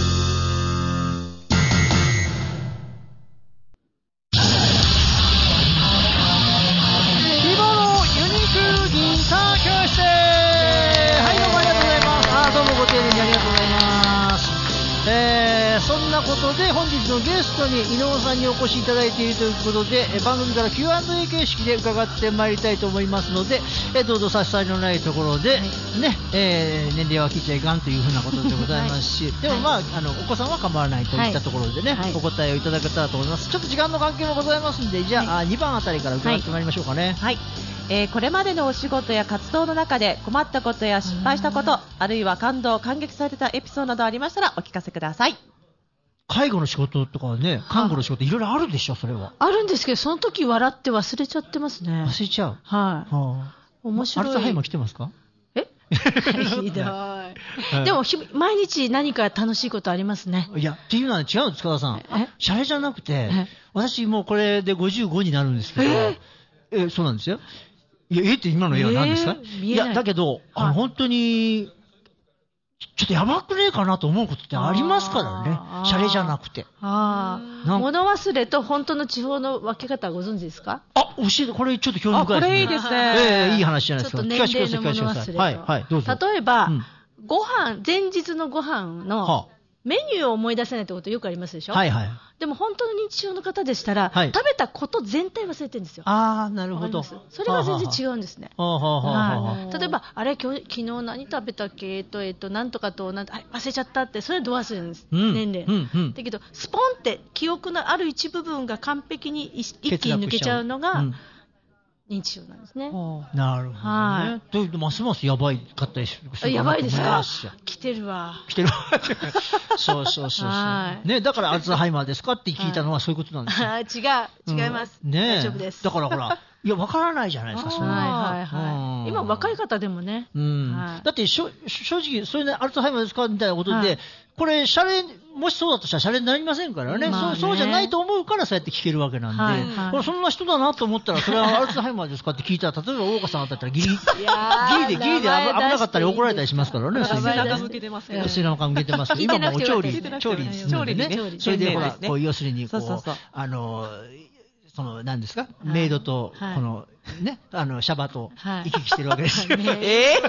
そんなことで本日のゲストに井上さんにお越しいただいているということで番組から キューアンドエー 形式で伺ってまいりたいと思いますのでどうぞ差し障りのないところで、はいねえー、年齢は聞いちゃいかんというふうなことでございますし、はい、でもまあ、あのお子さんは構わないといったところでね、はい、お答えをいただけたらと思います。ちょっと時間の関係もございますのでじゃあ、はい、にばんあたりから伺ってまいりましょうかね。 はい、えー、これまでのお仕事や活動の中で困ったことや失敗したこと、あるいは感動感激されたエピソードなどありましたらお聞かせください。 介護の仕事とかね、看護の仕事いろいろあるでしょ、それは。 あるんですけど、その時笑って忘れちゃってますね。 忘れちゃう。 はい。はあ、面白い。 アルツハイマー来てますか？ えひどい。でも、毎日何か楽しいことありますね。 いや、っていうのは違うんです、塚田さん。シャレじゃなくて、私もうこれでごじゅうごになるんですけど、ええ、そうなんですよ。いや、えって今の絵は何ですか？いや、だけど、あの、本当に、ちょっとやばくねえかなと思うことってありますからね。シャレじゃなくて。 ああ。物忘れと本当の地方の分け方はご存知ですか？ あ、教えて、これちょっと興味深いですね。 これいいですね。 ええ、いい話じゃないですか。 ちょっと年齢の物忘れと。 はい、はい、どうぞ。 例えば、うん、ご飯、前日のご飯のメニューを思い出せないってことよくありますでしょ？はいはい。でも本当の認知症の方でしたら、はい、食べたこと全体忘れてるんですよ。 ああ、なるほど。 それは全然違うんですね。はい。例えば、あれ、今日、昨日何食べたっけえっと、えっと、なんとかと、なんと、忘れちゃったって、それはど忘れなんです。うん、年齢、うんうん。だけど、スポンって記憶のある一部分が完璧に一気に抜けちゃうのが、認知症なんですね。 なるほどね。はい。というと、ますますやばいかったりする。 やばいですか？来てるわ。 来てるわ。そうそうそうそう。ね、だからアルツハイマーですかって聞いたのはそういうことなんですよ。 違う、違います。ね、大丈夫です。 だからほら、いや、わからないじゃないですか、そんな。 はいはいはい。今、若い方でもね。 うん。だって、正直、それでアルツハイマーですかみたいなことで、これ、シャレ、もしそうだとしたらシャレになりませんからね。そう、そうじゃないと思うからそうやって聞けるわけなんで。これ、そんな人だなと思ったら、それはアルツハイマーですかって聞いたら、例えば大岡さんだったらギリ、ギリで、ギリで危なかったり怒られたりしますからね。 背中向けてますね。 背中向けてます。今もう調理、調理ですね。それで、ほら、こう、要するに、こう、あの、その、何ですか、メイドと、この、ね、あの、シャバと行き来してるわけですよ。え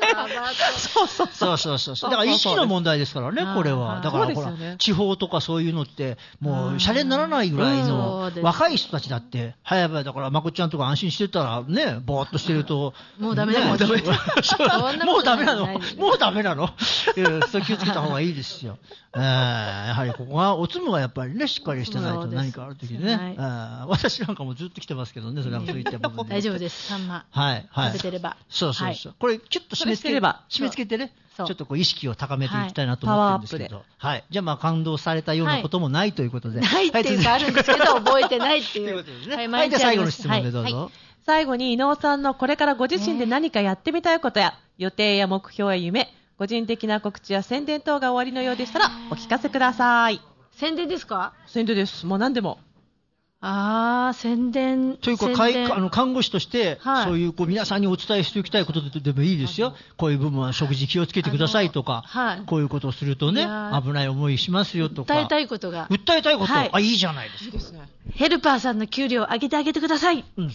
そうそうそうそうそうそう。だから意識の問題ですからね、これは。だからほら、地方とかそういうのって、もう、シャレにならないぐらいの、若い人たちだって、早々だから、まこちゃんとか安心してたら、ね、ぼーっとしてると。 もうダメだもんね。 もうダメなのもうダメなのそう気をつけた方がいいですよ。やはりここは、おつむがやっぱりね、しっかりしてないと何かあるときにね。私なんかもずっと来てますけどね、それはそういった部分で。 大丈夫です、サンマ。 はい。 食べてれば。 そうそうそう。これ、キュッと締め付ければ、締め付けてね、ちょっとこう意識を高めていきたいなと思ってるんですけど。はい。じゃあまあ感動されたようなこともないということで。 ないっていうかあるんですけど、覚えてないっていう。 ということですね。はい、じゃあ最後の質問でどうぞ。 最後に伊能さんのこれからご自身で何かやってみたいことや、予定や目標や夢、個人的な告知や宣伝等が終わりのようでしたらお聞かせください。 宣伝ですか？ 宣伝です。もう何でも。 ああ、宣伝。 というか、かいあの看護師として、はい、そういうこう皆さんにお伝えしておきたいことでもいいですよ。こういう部分は食事気をつけてくださいとか、はい、こういうことをするとね、危ない思いしますよとか。 訴えたいことが。 訴えたいこと、はい、あ、いいじゃないですか。 ヘルパーさんの給料を上げてあげてください。うん。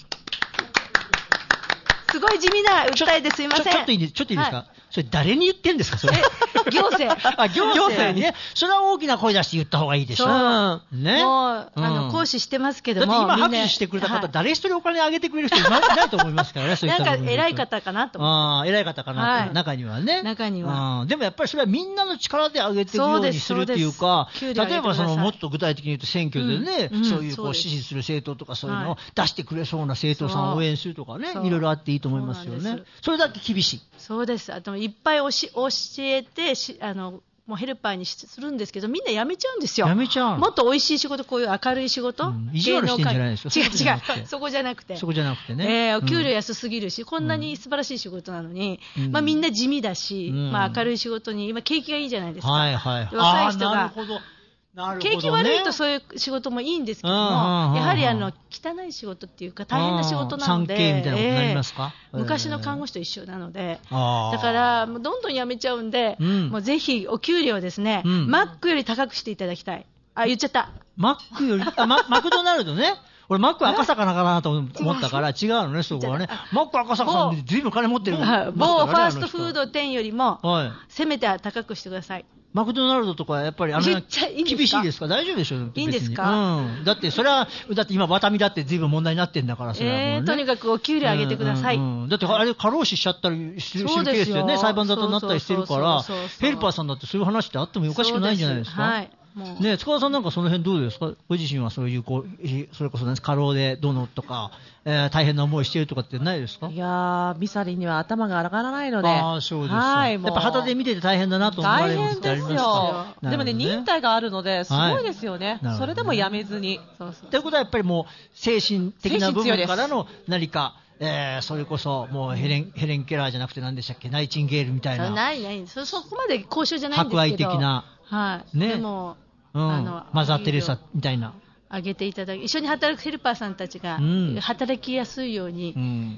すごい地味な訴えですいません。 ちょ、ちょっといいです、ちょっといいですか、はい、それ誰に言ってんですかそれ。 行政。 あ、行政にね。それは大きな声出して言った方がいいでしょ。 そう。ね。もう、うん、あの、講師してますけども。 だって今拍手してくれた方、はい、誰一人お金あげてくれる人いないと思いますからね、そういったなんか偉い方かなと思って。 ああ、偉い方かな、はい、中にはね。 中には、 うん。でもやっぱりそれはみんなの力で上げていくようにするっていうか、例えばその、もっと具体的に言うと選挙でね、うん、そういうこう支持する政党とかそういうのを出してくれそうな政党さんを応援するとかね、いろいろあっていいと思いますよね。それだけ厳しい。 そうです。あといっぱい教えてしあのもうヘルパーにするんですけど、みんな辞めちゃうんですよ。 辞めちゃう。 もっと美味しい仕事、こういう明るい仕事、うん、 意地悪してんじゃないですか。 違う違う、そこじゃなくて。 そこじゃなくてね。 えー、お給料安すぎるし、うん、こんなに素晴らしい仕事なのに、うん、まあみんな地味だし、うん、まあ明るい仕事に今景気がいいじゃないですか。 はいはいはい。 若い人が。 なるほど。なるほどね、 景気悪いとそういう仕事もいいんですけども、やはりあの汚い仕事っていうか大変な仕事なので、 産経みたいなことになりますか、 えー、昔の看護師と一緒なので、だからもうどんどん辞めちゃうんで、うん、もうぜひお給料ですね、うん、マックより高くしていただきたい。あ、言っちゃった。 マックより、あ、マ, マクドナルドね。俺マック赤坂かなと思ったから違うのね、そこはね。マック赤坂さんずいぶん金持ってる、 ね、某ファーストフード店よりも、はい、せめて高くしてください。 マクドナルドとかやっぱりあの厳しいですか？大丈夫でしょう？ いいんですか？ うん。だってそれはだって今ワタミだってずいぶん問題になってんだからそれはもうね。 えー、とにかくお給料上げてください。 うんうん、だってあれ過労死しちゃったりするケースでね、裁判沙汰になったりしてるからヘルパーさんだってそういう話ってあってもおかしくないんじゃないですか？ はい。 ね、塚田さんなんかその辺どうですか？ご自身はそういうこうそれこそ、ね、過労でどうのとか、えー、大変な思いしているとかってないですか？ いやー、ミサリには頭が上がらないので。 ああ、そうですか。はい、やっぱ旗で見てて大変だなと思われることってありますか？ 大変ですよ。でもね、忍耐があるのですごいですよね。はい、それでもやめずに。 そうそう。ということはやっぱりもう精神的な部分からの何か。えー、それこそもうヘレン、ヘレン・ケラーじゃなくて何でしたっけ、ナイチンゲールみたいな。 ないないそ、そこまで交渉じゃないんですけど。 博愛的な。 はい。ね。でも、 うん、あのマザー・テレサみたいな。 あげていただき、一緒に働くヘルパーさんたちが働きやすいように、うん、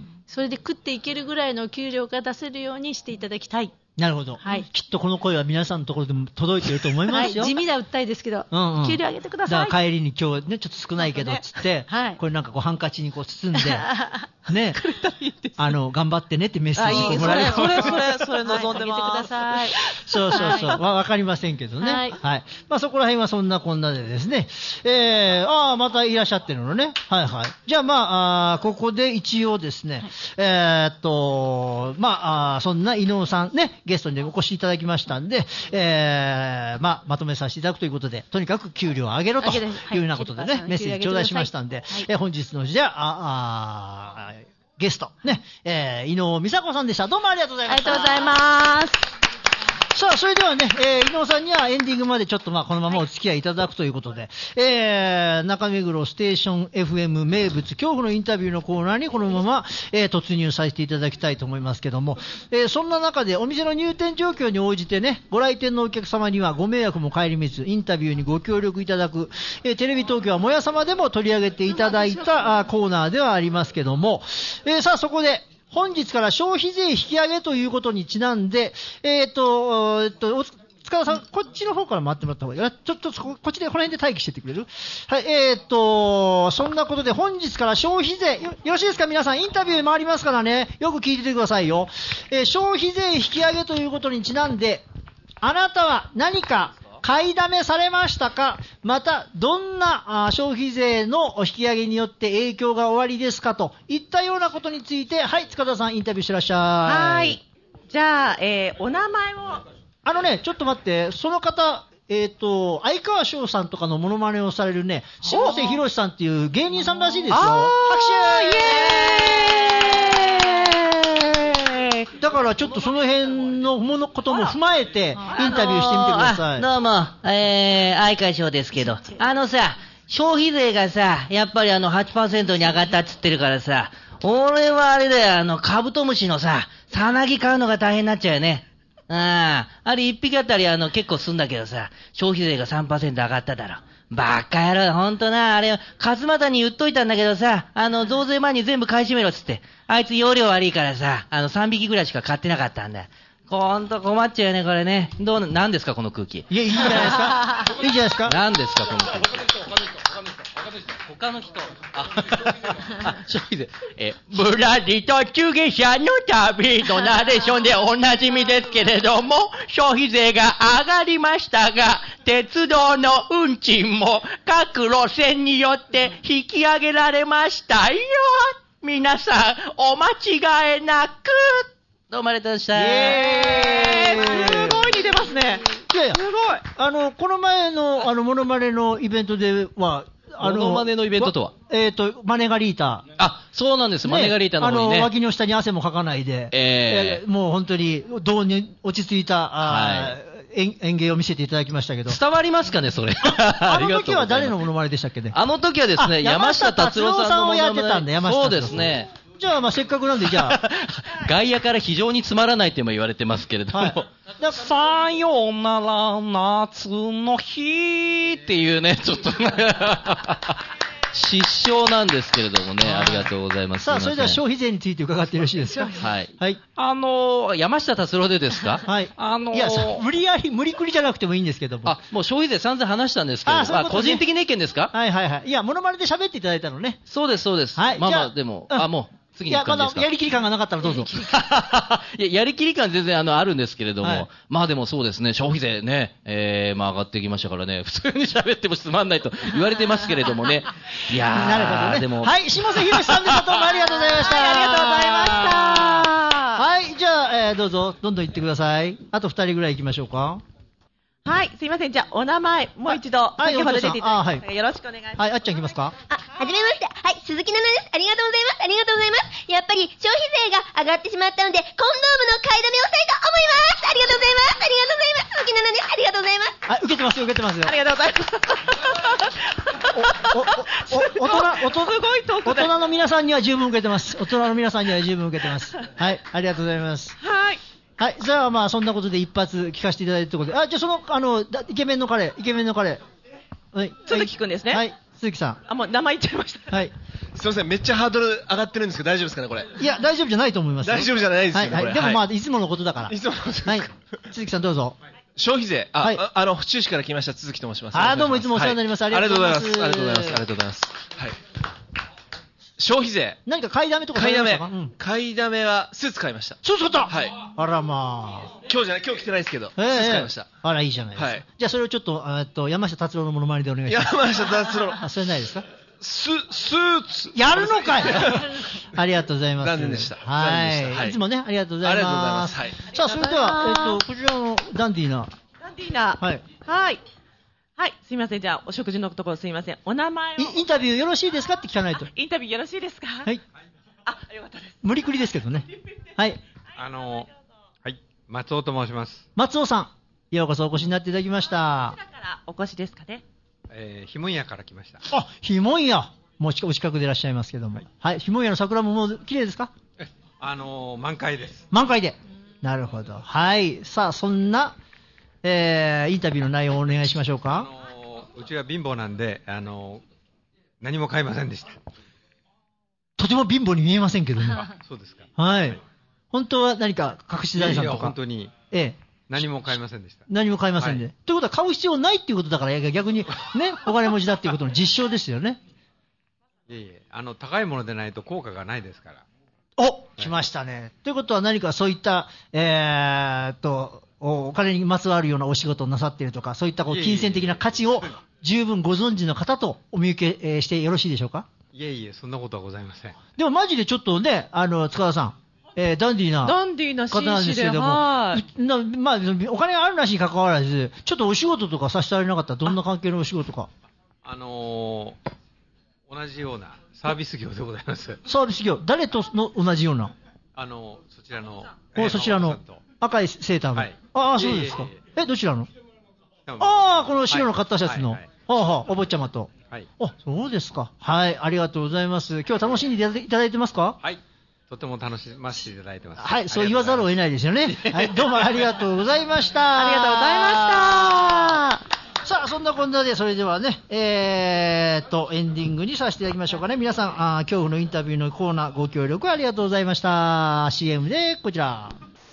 それで食っていけるぐらいの給料が出せるようにしていただきたい。 なるほど、はい、きっとこの声は皆さんのところでも届いていると思いますよ、 はい、地味な訴えですけど、うんうん、給料上げてください。 だから帰りに今日ねちょっと少ないけどっつって、はい、これなんかこうハンカチにこう包んでねあの頑張ってねってメッセージをもらえる。 それそれそれ望んでます。 はい、あげてください。 そうそうそう、わ、わかりませんけどね。はい。はい、まあそこら辺はそんなこんなでですね、えー、ああまたいらっしゃってるのね。はいはい。じゃあまあ、あここで一応ですね、はい、えー、っとまああそんな伊能さんねゲストにお越しいただきましたんで、えー、まあまとめさせていただくということで、とにかく給料を上げろというようなことでね、はい、メッセージ頂戴しましたんで、はい、えー、本日のじゃああゲストね、えー、伊能美佐子さんでした。どうもありがとうございました。 ありがとうございます。 さあ、それではね、えー、伊能さんにはエンディングまでちょっとまあこのままお付き合いいただくということで、えー、中目黒ステーション エフエム 名物恐怖のインタビューのコーナーにこのまま、えー、突入させていただきたいと思いますけども、えー、そんな中でお店の入店状況に応じてね、ご来店のお客様にはご迷惑も顧みず、インタビューにご協力いただく、えー、テレビ東京はもやさまでも取り上げていただいたあコーナーではありますけども、えー、さあそこで、本日から消費税引き上げということにちなんで、えっと、えっと、 塚田さん、こっちの方から回ってもらった方がいい。ちょっとこっちで、この辺で待機しててくれる？はい、えーっと、そんなことで本日から消費税、よ、よろしいですか皆さん、インタビュー回りますからね、よく聞いててくださいよ。えー、消費税引き上げということにちなんで、あなたは何か買いだめされましたか？また、どんな消費税の引き上げによって影響がおありですかといったようなことについて、はい、塚田さんインタビューしてらっしゃい。 はい。じゃあ、えー、お名前を。 あのね、ちょっと待って、その方、えっ、ー、と、相川翔さんとかのモノマネをされるね、下瀬博さんっていう芸人さんらしいですよ。拍手イエーイだからちょっとその辺のものことも踏まえて、インタビューしてみてください。 どうも、えー、相川翔ですけど、あのさ、消費税がさ、やっぱりあの はちパーセント に上がったっつってるからさ、俺はあれだよ、あの、カブトムシのさ、さなぎ買うのが大変になっちゃうよね。ああ、あれ一匹あたりあの、結構すんだけどさ、消費税が さんパーセント 上がっただろ。バッカ野郎、ほんとな、あれ、勝俣に言っといたんだけどさ、あの、増税前に全部買い占めろっつって、あいつ容量悪いからさ、あの、さんびきぐらいしか買ってなかったんだ。ほんと困っちゃうよね、これね。どう、なんですか、この空気。 いや、いいんじゃないですか。いいんじゃないですか。 なんですか、この空気。他の人。あ、あ、消費税。え、ぶらり途中下車の旅のナレーションでおなじみですけれども、消費税が上がりましたが、鉄道の運賃も各路線によって引き上げられましたよ。皆さん、お間違えなく。どうもありがとうございました。イエーイ、すごい似てますね。 いやいや、すごい。あの、この前の、あの、モノマネのイベントでは、 あの、モノマネのイベントとはえっ、ー、と、マネガリータ。 あ、そうなんです。ね、マネガリータの方にね。 あの、脇の下に汗もかかないで、えーえー、もう本当に、どうに落ち着いた、はい、演芸を見せていただきましたけど。 伝わりますかね、それ。 あの時は誰のモノマネでしたっけね。 あの時はですね、山下達郎さんのモノマネ。 山下達郎さんをやってたんだ、山下そうですね。 じゃあ、まあ、せっかくなんで、じゃあ。 外野から非常につまらないとも言われてますけれども。はい、さよなら夏の日っていうね、ちょっと失笑なんですけれどもね、ありがとうございます。 さあ、それでは消費税について伺ってよろしいですか。 はい。はい。あのー、山下達郎でですか。 はい。 あのー、 いや、無理やり、無理くりじゃなくてもいいんですけども。 あ、もう消費税散々話したんですけど、あ、そういうことね、個人的な意見ですか。 はいはいはい。いや、モノマネで喋っていただいたのね。 そうです、そうです。はい。まあまあ、でも、あ、もう。次に行く感じですか。 いや、まだやりきり感がなかったらどうぞ。 いや、やりきり感全然あの、あるんですけれども、はい、まあでもそうですね、消費税ね、えー、まあ上がってきましたからね、普通に喋ってもつまんないと言われてますけれどもね。いやー、 なるほどね。 でも。 はい、下瀬博さんでした。どうもありがとうございました。 はい、ありがとうございました。 はい、じゃあ、えー、どうぞ、どんどん行ってください。あと二人ぐらい行きましょうか。 はい、すいません。じゃあ、お名前、もう一度、先ほど出ていただきましたが、よろしくお願いします。 はい、あっちゃんいきますか。 あ、はじめまして。はい、鈴木奈々です。ありがとうございます。ありがとうございます。やっぱり、消費税が上がってしまったので、コンドームの買いだめをしたいと思います。ありがとうございます。ありがとうございます。鈴木奈々です。ありがとうございます。 あ、受けてますよ、受けてますよ。 ありがとうございます。 お、お、お、大人、すごいトーク大人の皆さんには十分受けてます。大人の皆さんには十分受けてます。はい、ありがとうございます。 はい。 はい。じゃあまあそんなことで一発聞かせていただいたところで。あ、じゃあその、あの、イケメンの彼、イケメンの彼。 はい。鈴木くんですね。 はい。鈴木さん。 あ、もう名前言っちゃいました。 はい。 すいません、めっちゃハードル上がってるんですけど大丈夫ですかね、これ。 いや、大丈夫じゃないと思います。 大丈夫じゃないですけど、 はいはい。でもまあ、いつものことだから。 いつものことですか。 はい。鈴木さんどうぞ。 消費税。あ、はい、あ, あの、府中市から来ました、鈴木と申します。 あ、どうもいつもお世話になります。はい、ありがとうございます。 ありがとうございます。ありがとうございます。はい。消費税。 何か買いだめとか買いだめ。買いだめは、スーツ買いました。 スーツ買った。 はい。 あらまあ。 今日じゃない、今日着てないですけど、スーツ買いました。 あら、いいじゃないですか。はい。じゃあそれをちょっと、えっと、山下達郎のモノマネでお願いします。 山下達郎。 あ、それないですか。 ス、スーツ。 やるのかいありがとうございます。 残念でした。 はい。いつもね、ありがとうございます。ありがとうございます。はい。さあ、それでは、えっと、こちらのダンディーな。 ダンディーな。 はい。 はい。はい、すいません。じゃあ、お食事のところすいません。お名前を。 インタビューよろしいですかって聞かないと。 インタビューよろしいですか。 はい。 あ、よかったです。 無理くりですけどね。はい。 あの、はい、松尾と申します。 松尾さん、ようこそお越しになっていただきました。 どちらからお越しですかね。 えー、ひもんやから来ました。 あ、ひもんや。もうお近くでいらっしゃいますけども。はい。ひもんやの桜ももう綺麗ですか。 え、あのー、満開です。 満開で。なるほど。はい。さあ、そんな、えー、インタビューの内容をお願いしましょうか。 あのー、うちは貧乏なんで、あのー、何も買いませんでした。 とても貧乏に見えませんけどね。 あ、そうですか。 はい。本当は何か隠し財産とか。 いやいや本当に。 ええ。 何も買いませんでした。 何も買いませんで。はい、ということは買う必要ないっていうことだから、逆にね、お金持ちだっていうことの実証ですよね。 いえいえ、あの、高いものでないと効果がないですから。 お、はい、来ましたね。ということは何かそういった、えーっと、お金にまつわるようなお仕事をなさっているとか、そういったこう金銭的な価値を十分ご存知の方とお見受け、えー、してよろしいでしょうか。 いえいえ、そんなことはございません。 でもマジでちょっとね、あの、塚田さん、えー、ダンディーなダンディーな方なんですけども、 はい、 なまあ、お金があるなしに関わらず、ちょっとお仕事とかさせてあげなかったら、どんな関係のお仕事か。 あ、あのー、同じようなサービス業でございます。 サービス業、誰との同じような。 あのそちらの、 おそちらの赤いセーターの、はい、ああ、そうですか。え、どちらの。ああ、この白のカッターシャツの、はいはいはい、はあはあ、お坊ちゃまと。はい。あ、そうですか。はい、ありがとうございます。今日は楽しんでいただいてますか。 はい。とても楽しませていただいてます。 はい、そう言わざるを得ないですよね。はい、どうもありがとうございました。 ありがとうございました。 さあ、そんなこんなで、それではね、えーっと、エンディングにさせていただきましょうかね。皆さん、あ恐怖のインタビューのコーナー、ご協力ありがとうございました。シーエム で、こちら。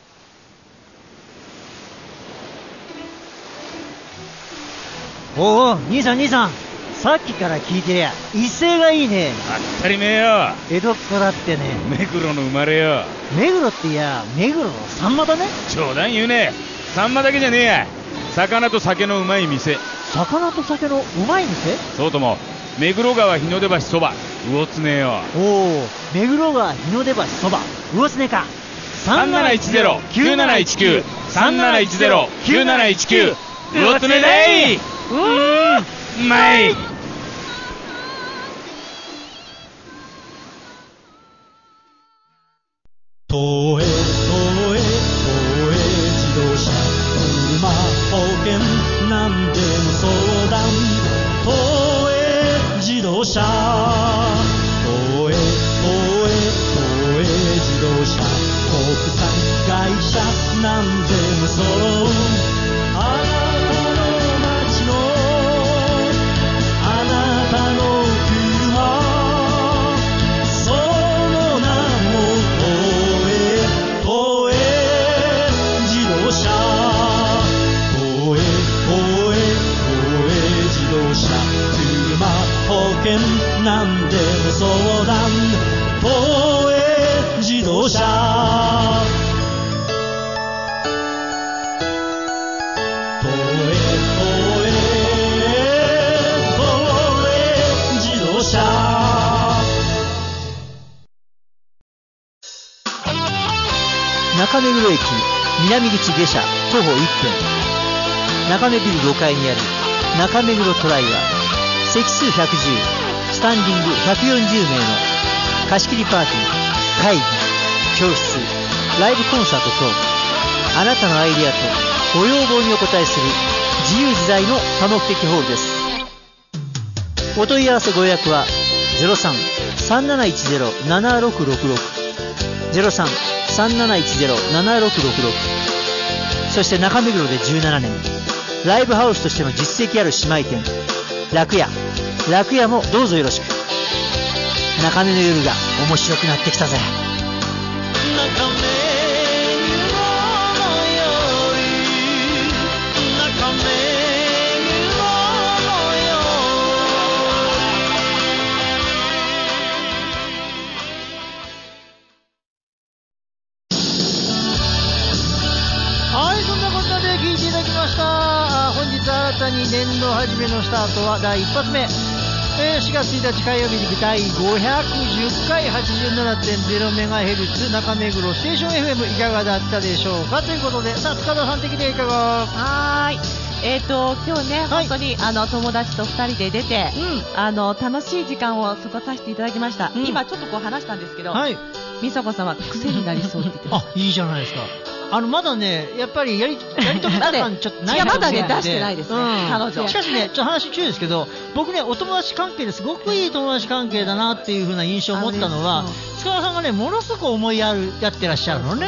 おお、兄さん兄さん、さっきから聞いてりゃ威勢がいいね。 当たり前よ。 江戸っ子だってね。 目黒の生まれよ。 目黒っていや目黒のサンマだね。 冗談言うね。サンマだけじゃねえや。魚と酒のうまい店。 魚と酒のうまい店。 そうとも目黒川日の出橋そば魚つねよ。 おお、目黒川日の出橋そば魚つねか。 さんなないちゼロ きゅうなないちきゅう さんなないちゼロ きゅうなないちきゅう魚つねだい。うーん、うまい。 東映東映東映自動車車保険なんでも相談東映自動車東映東映東映自動車国産会社なんでも揃うあなたの街のあなたの車その名も東映自動車東映東映東映自動車車保険なんでも相談東映自動車東映東映東映自動車中目黒駅南口下車徒歩いっぷん、中目ビルごかいにある中目黒トライは席数ひゃくじゅう、スタンディングひゃくよんじゅうめいの貸し切りパーティー、会議、教室、ライブコンサート等あなたのアイデアとご要望にお応えする自由自在の多目的ホールです。お問い合わせご予約は ゼロさん さんなないちゼロ ななろくろくろく ゼロさん さんなないちゼロ ななろくろくろく、そして中目黒でじゅうななねんライブハウスとしての実績ある姉妹店楽屋、楽屋もどうぞよろしく。中目の夜が面白くなってきたぜ。 中目黒の夜中目黒の夜はい、そんなこんなで聞いていただきました。本日新たに年度初めのスタートはだい一発目、えー、しがつついたち火曜日にだいごひゃくじゅっかい はちじゅうななてんゼロメガヘルツ 中目黒ステーション エフエム いかがだったでしょうかということで、さあ塚田さん的にはいかが。 はーい、えーと今日ね、はい、本当にあの友達とふたりで出て、うん、あの楽しい時間を過ごさせていただきました、うん、今ちょっとこう話したんですけど、はい、美佐子さんは癖になりそうって言ってます。 あ、いいじゃないですか。あのまだね、やっぱりやりやりとり感ちょっとないかもしれない。まだね出してないですね、うん、彼女。 しかしね、ちょっと話中ですけど、僕ねお友達関係ですごくいい友達関係だなっていう風な印象を持ったのは、塚田さんがねものすごく思いやるやってらっしゃるのね。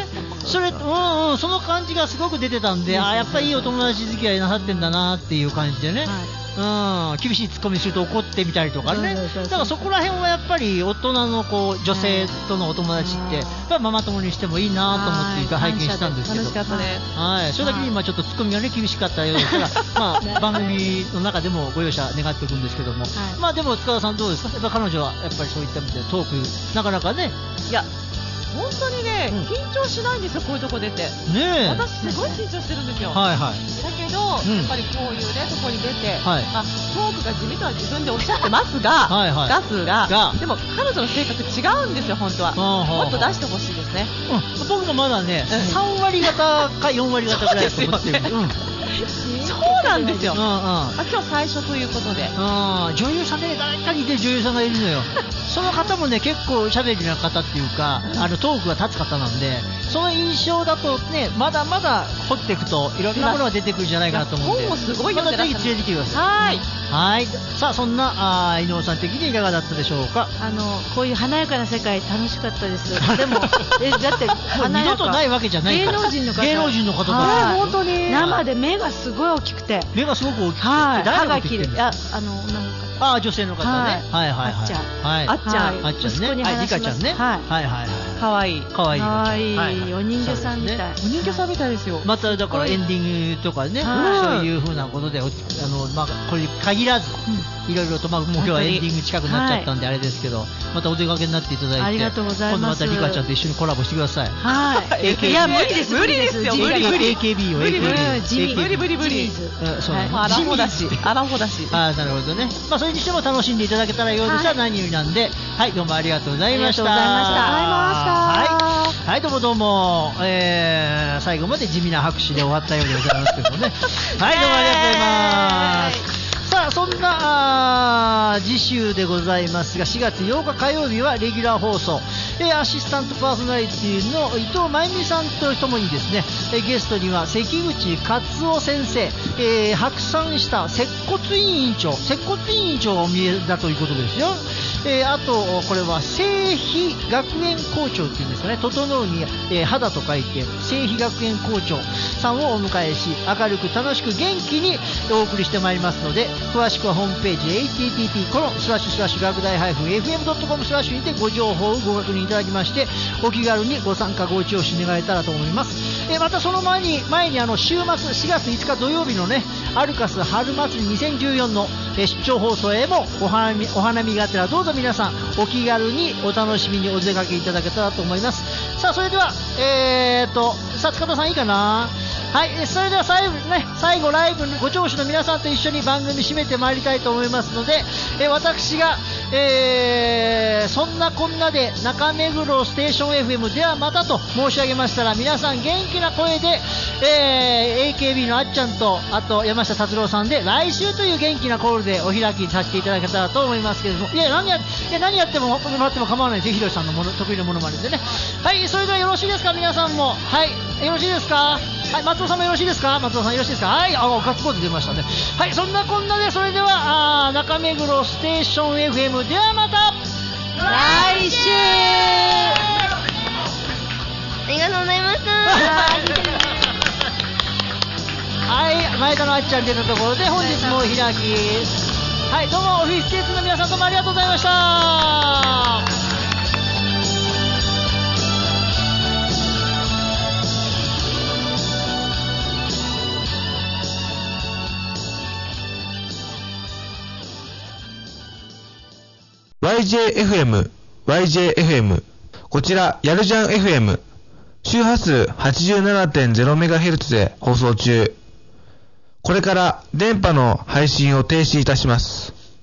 それ、うんうん、その感じがすごく出てたんで、あやっぱりいいお友達付き合いなさってんだなっていう感じでね、はい、うん、厳しいツッコミすると怒ってみたりとかね、だからそこら辺はやっぱり大人のこう女性とのお友達って、やっぱりママ友にしてもいいなと思って拝見したんですけど、 楽しかったです。 はい、それだけに今ちょっとツッコミがね厳しかったようですが、まあ番組の中でもご容赦願っておくんですけども、はい、まあでも塚田さんどうですか？やっぱ彼女はやっぱりそういった意味でトークなかなかね、 いや本当にね、うん、緊張しないんですよ、こういうとこ出て。 ね、 私すごい緊張してるんですよ。 はいはい。 だけど、うん、やっぱりこういうねとこに出て、はい、まあ、トークが地味とは自分でおっしゃってますが、はいはい、ガスがでも彼女の性格違うんですよ本当は。もっと出してほしいですね。 うん、僕もまだね、うん、さん割方かよん割方ぐらいだと思ってる。 そうなんですよ。うんうん、あ今日最初ということで。 女優さんで、ね、誰かにいてる女優さんがいるのよ。その方もね結構しゃべりな方っていうか、あのトークが立つ方なんで、その印象だとねまだまだ掘っていくといろんなものが出てくるんじゃないかなと思うんで、 本もすごいまたぜひ連れてきてください。はい。はい。さあそんなあ伊能さん的にいかがだったでしょうか。 あのこういう華やかな世界楽しかったです。でもえだって二度とないわけじゃないから。 芸能人の方。 芸能人の方とか。本当に生で目がすごい大きくて。 目がすごく大きくて。 はい。歯が綺麗。ああの女の方。 あ女性の方ね。はいはいはい。 あっちゃん。 はい。 あっちゃん。 あっちゃんね。はいリカちゃんね。はいはいはい。 可愛い可愛い。 可愛いお人形さんみたい。 お人形さんみたいですよ。 まただからエンディングとかね、そういう風なことであのまあこれ限らずいろいろとまあもう今日はエンディング近くなっちゃったんであれですけど、またお出かけになっていただいて、 ありがとうございます。 今度またリカちゃんと一緒にコラボしてください。 はい。いや無理です無理ですよ無理無理。 エーケービー を エーケービー無理無理無理。そうね。アラフォだしアラフォだし。 あなるほどね。まあそれにしても楽しんでいただけたらようでしたら何よりなんで、はいどうもありがとうございました。 ありがとうございました。 はいはいどうもどうも、えー、最後まで地味な拍手で終わったようでございますけどもね。はいどうもありがとうございます。さあそんな次週でございますが、しがつようか火曜日はレギュラー放送、えー、アシスタントパーソナリティの伊藤真由美さんとともにですね、えー、ゲストには関口勝夫先生、えー、白山した接骨院院長接骨院院長がお見えだということですよ。えー、あとこれは聖妃学園校長っていうんですかね、整うに、えー、肌と書いて聖妃学園校長さんをお迎えし、明るく楽しく元気にお送りしてまいりますので、詳しくはホームページ エイチティーティーティー コロンスラッシュスラッシュ学大 エフエムドットコム スラッシュにてご情報をご確認いただきまして、お気軽にご参加ご一押し願えたらと思います。えー、またその前に前にあの週末しがついつか土曜日のねアルカス春祭りにせんじゅうよんの、えー、出張放送へもお花見お花見がてらどうぞ皆さんお気軽にお楽しみにお出かけいただけたらと思います。さあそれではえーとさあ塚田さんいいかな。はい、それでは最後、ね、最後ライブご聴取の皆さんと一緒に番組締めてまいりたいと思いますので、え私が、えー、そんなこんなで中目黒ステーション エフエム ではまたと申し上げましたら、皆さん元気な声で、えー、エーケービー のあっちゃんとあと山下達郎さんで来週という元気なコールでお開きさせていただけたらと思いますけれども、いや何やいや何やってももらっても構わないですよ、ひろしさんのもの得意なものまねでね。はい、それではよろしいですか皆さんも。はい、よろしいですか。はい、松尾さんもよろしいですか。松尾さんよろしいですか。はい、あ、ガッツポーズ出ましたね。はい、そんなこんなでそれではあ中目黒ステーション エフエム ではまた来週。ありがとうございました。 はい、前田のあっちゃん出たところで本日もお開き。はい、どうもオフィステーツの皆さんどうもありがとうございました。 ワイジェーエフエム、ワイジェーエフエム。こちら、やるじゃん エフエム。周波数 はちじゅうななてんゼロメガヘルツ で放送中。これから電波の配信を停止いたします。